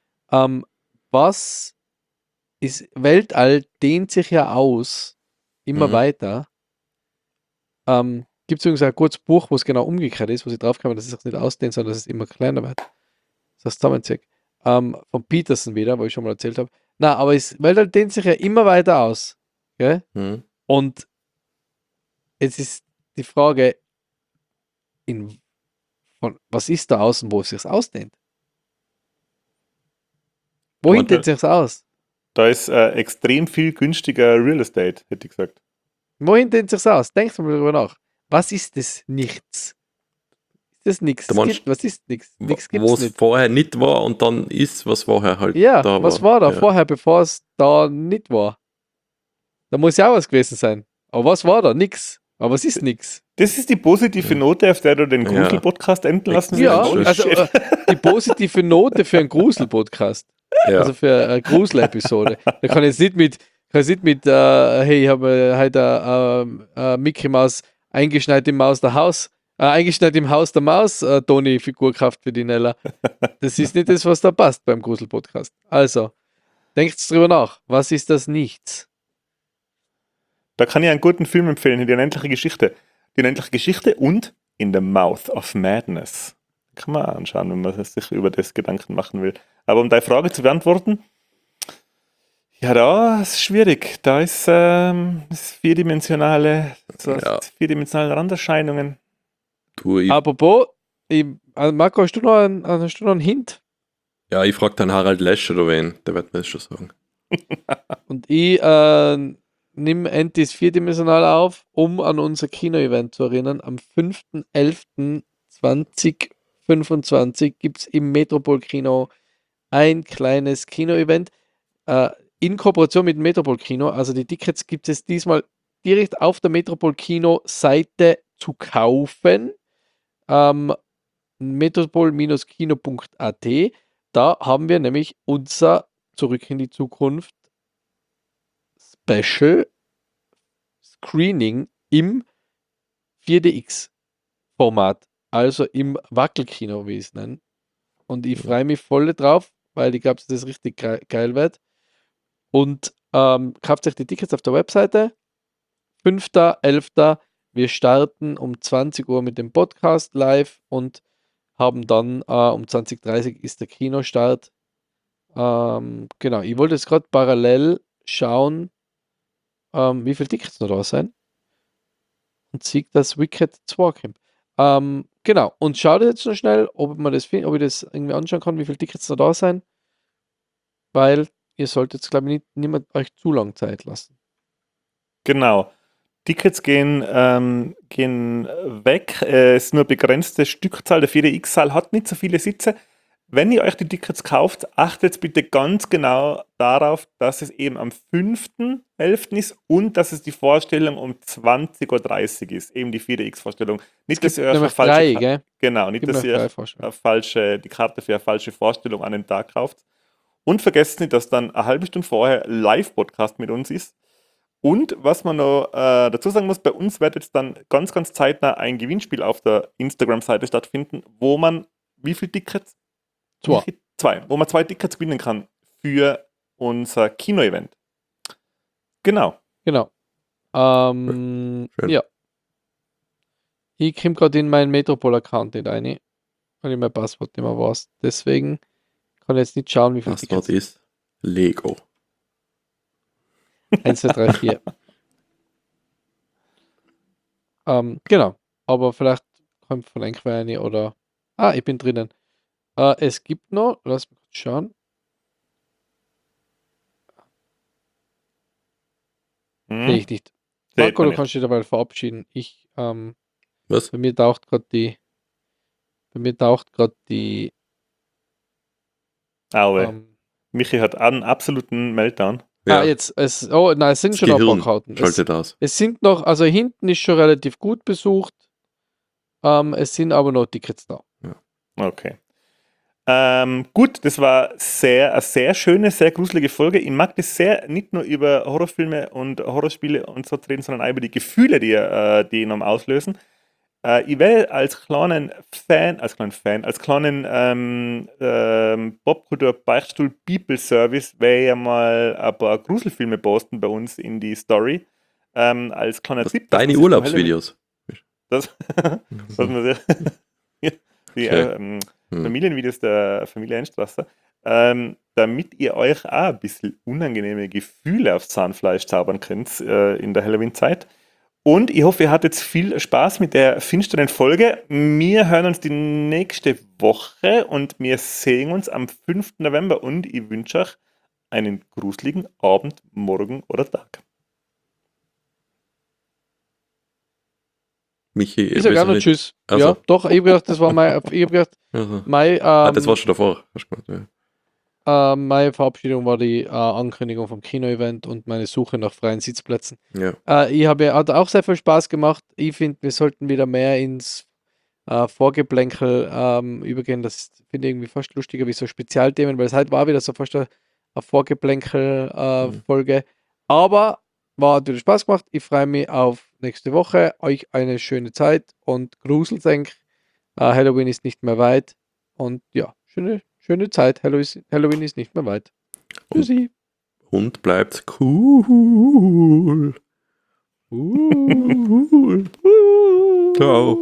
Was ist, Weltall dehnt sich ja aus, immer Mhm. weiter. Gibt es übrigens ein kurzes Buch, wo es genau umgekehrt ist, wo sie drauf kamen, dass es sich nicht ausdehnt, sondern dass es immer kleiner wird. Das zusammenzieht. Von Peterson wieder, wo ich schon mal erzählt habe. Na, aber Weltall dehnt sich ja immer weiter aus. Gell? Mhm. Und jetzt ist die Frage, was ist da außen, wo es sich ausdehnt? Wohin Warte. dehnt sich aus? Da ist extrem viel günstiger Real Estate, hätte ich gesagt. Wohin dehnt sich aus? Denkt mal darüber nach. Was ist das Nichts? Ist das nichts? Du meinst, Was ist nichts? Nichts gibt Wo es es nicht. vorher nicht war und dann ist, was vorher halt Ja, da was war da Ja. vorher, bevor es da nicht war? Da muss ja auch was gewesen sein. Aber was war da? Nix. Aber was ist nix? Das ist die positive Note, auf der du den Ja. Grusel-Podcast enden lassen Ja, willst. Holy also shit. die positive Note für einen Grusel-Podcast. Ja. Also für eine Grusel-Episode. Da kann ich jetzt nicht mit hey, ich habe heute Mickey Maus eingeschneit im Haus der Maus, Toni-Figur gekauft für die Nella. Das ist nicht das, was da passt beim Grusel-Podcast. Also, denkt drüber nach. Was ist das Nichts? Da kann ich einen guten Film empfehlen, die unendliche Geschichte. Die unendliche Geschichte und In the Mouth of Madness. Kann man anschauen, wenn man sich über das Gedanken machen will. Aber um deine Frage zu beantworten, ja, da ist es schwierig. Da ist vierdimensionale Randerscheinungen. Apropos, Marco, hast du noch einen Hint? Ja, ich frage dann Harald Lesch oder wen, der wird mir das schon sagen. Und ich nimm Entis vierdimensional auf, um an unser Kino-Event zu erinnern. Am 5.11.2025 gibt es im Metropol-Kino ein kleines Kino-Event in Kooperation mit dem Metropol-Kino. Also die Tickets gibt es diesmal direkt auf der Metropol-Kino-Seite zu kaufen. Metropol-kino.at. Da haben wir nämlich unser Zurück in die Zukunft Special Screening im 4DX-Format, also im Wackelkino, wie ich es nenne. Und ich freue mich voll drauf, weil ich glaube, dass das richtig geil wird. Und kauft euch die Tickets auf der Webseite. 5.11. Wir starten um 20 Uhr mit dem Podcast live und haben dann um 20.30 Uhr ist der Kinostart. Genau, ich wollte jetzt gerade parallel schauen, wie viele Tickets noch da sind. Und sieht das Wicked 2 kommt. Genau, und schaut jetzt noch schnell, ob ich das irgendwie anschauen kann, wie viele Tickets noch da sind. Weil ihr solltet jetzt, glaube ich, niemand euch zu lang Zeit lassen. Genau. Tickets gehen weg. Es ist nur eine begrenzte Stückzahl. Der 4DX-Saal hat nicht so viele Sitze. Wenn ihr euch die Tickets kauft, achtet bitte ganz genau darauf, dass es eben am 5.11. ist und dass es die Vorstellung um 20.30 Uhr ist. Eben die 4DX-Vorstellung. Nicht, dass ihr euch Nämlich drei, gell? Genau, nicht, dass ihr die Karte für eine falsche Vorstellung an den Tag kauft. Und vergesst nicht, dass dann eine halbe Stunde vorher Live-Podcast mit uns ist. Und was man noch dazu sagen muss, bei uns wird jetzt dann ganz, ganz zeitnah ein Gewinnspiel auf der Instagram-Seite stattfinden, wo man wie viele Tickets? Zwei. Wo man 2 Tickets gewinnen kann für unser Kino-Event. Genau. Genau. Ja. Ich komme gerade in meinen Metropol-Account nicht rein, weil ich mein Passwort nicht mehr weiß. Deswegen kann ich jetzt nicht schauen, wie viele Passwort ist Lego. 1, 2, 3, 4. Genau. Aber vielleicht kommt von irgendwer eine oder. Ich bin drinnen. Es gibt noch, lass mich kurz schauen. Sehe ich nicht. Marco, du kannst dich dabei verabschieden. Was? Bei mir taucht gerade die. Michi hat einen absoluten Meltdown. Ja. Es sind schon noch ein paar Karten. Schaltet aus. Es sind noch, also hinten ist schon relativ gut besucht. Es sind aber noch Tickets da. Ja. Okay. Gut, das war eine sehr schöne, sehr gruselige Folge. Ich mag das sehr, nicht nur über Horrorfilme und Horrorspiele und so zu reden, sondern auch über die Gefühle, die ihn auslösen. Ich will als kleinen Popkultur Beichtstuhl People Service ja mal ein paar Gruselfilme posten bei uns in die Story. Als kleiner Tipp. Deine Urlaubsvideos. Familienvideos der Familie Einstrasser, damit ihr euch auch ein bisschen unangenehme Gefühle aufs Zahnfleisch zaubern könnt in der Halloween-Zeit. Und ich hoffe, ihr hattet viel Spaß mit der finsteren Folge. Wir hören uns die nächste Woche und wir sehen uns am 5. November und ich wünsche euch einen gruseligen Abend, Morgen oder Tag. Michi, ich sage auch noch Tschüss. Also. Ja, doch, ich habe gedacht, das war das war meine Verabschiedung war die Ankündigung vom Kino-Event und meine Suche nach freien Sitzplätzen. Ja. Hat auch sehr viel Spaß gemacht. Ich finde, wir sollten wieder mehr ins Vorgeplänkel übergehen. Das finde ich irgendwie fast lustiger wie so Spezialthemen, weil es halt war wieder so fast eine Vorgeplänkel-Folge. Aber war natürlich Spaß gemacht. Ich freue mich auf nächste Woche. Euch eine schöne Zeit und Gruselsenk. Halloween ist nicht mehr weit. Und ja, schöne Zeit. Halloween ist nicht mehr weit. Tschüssi. Und bleibt cool. Ciao.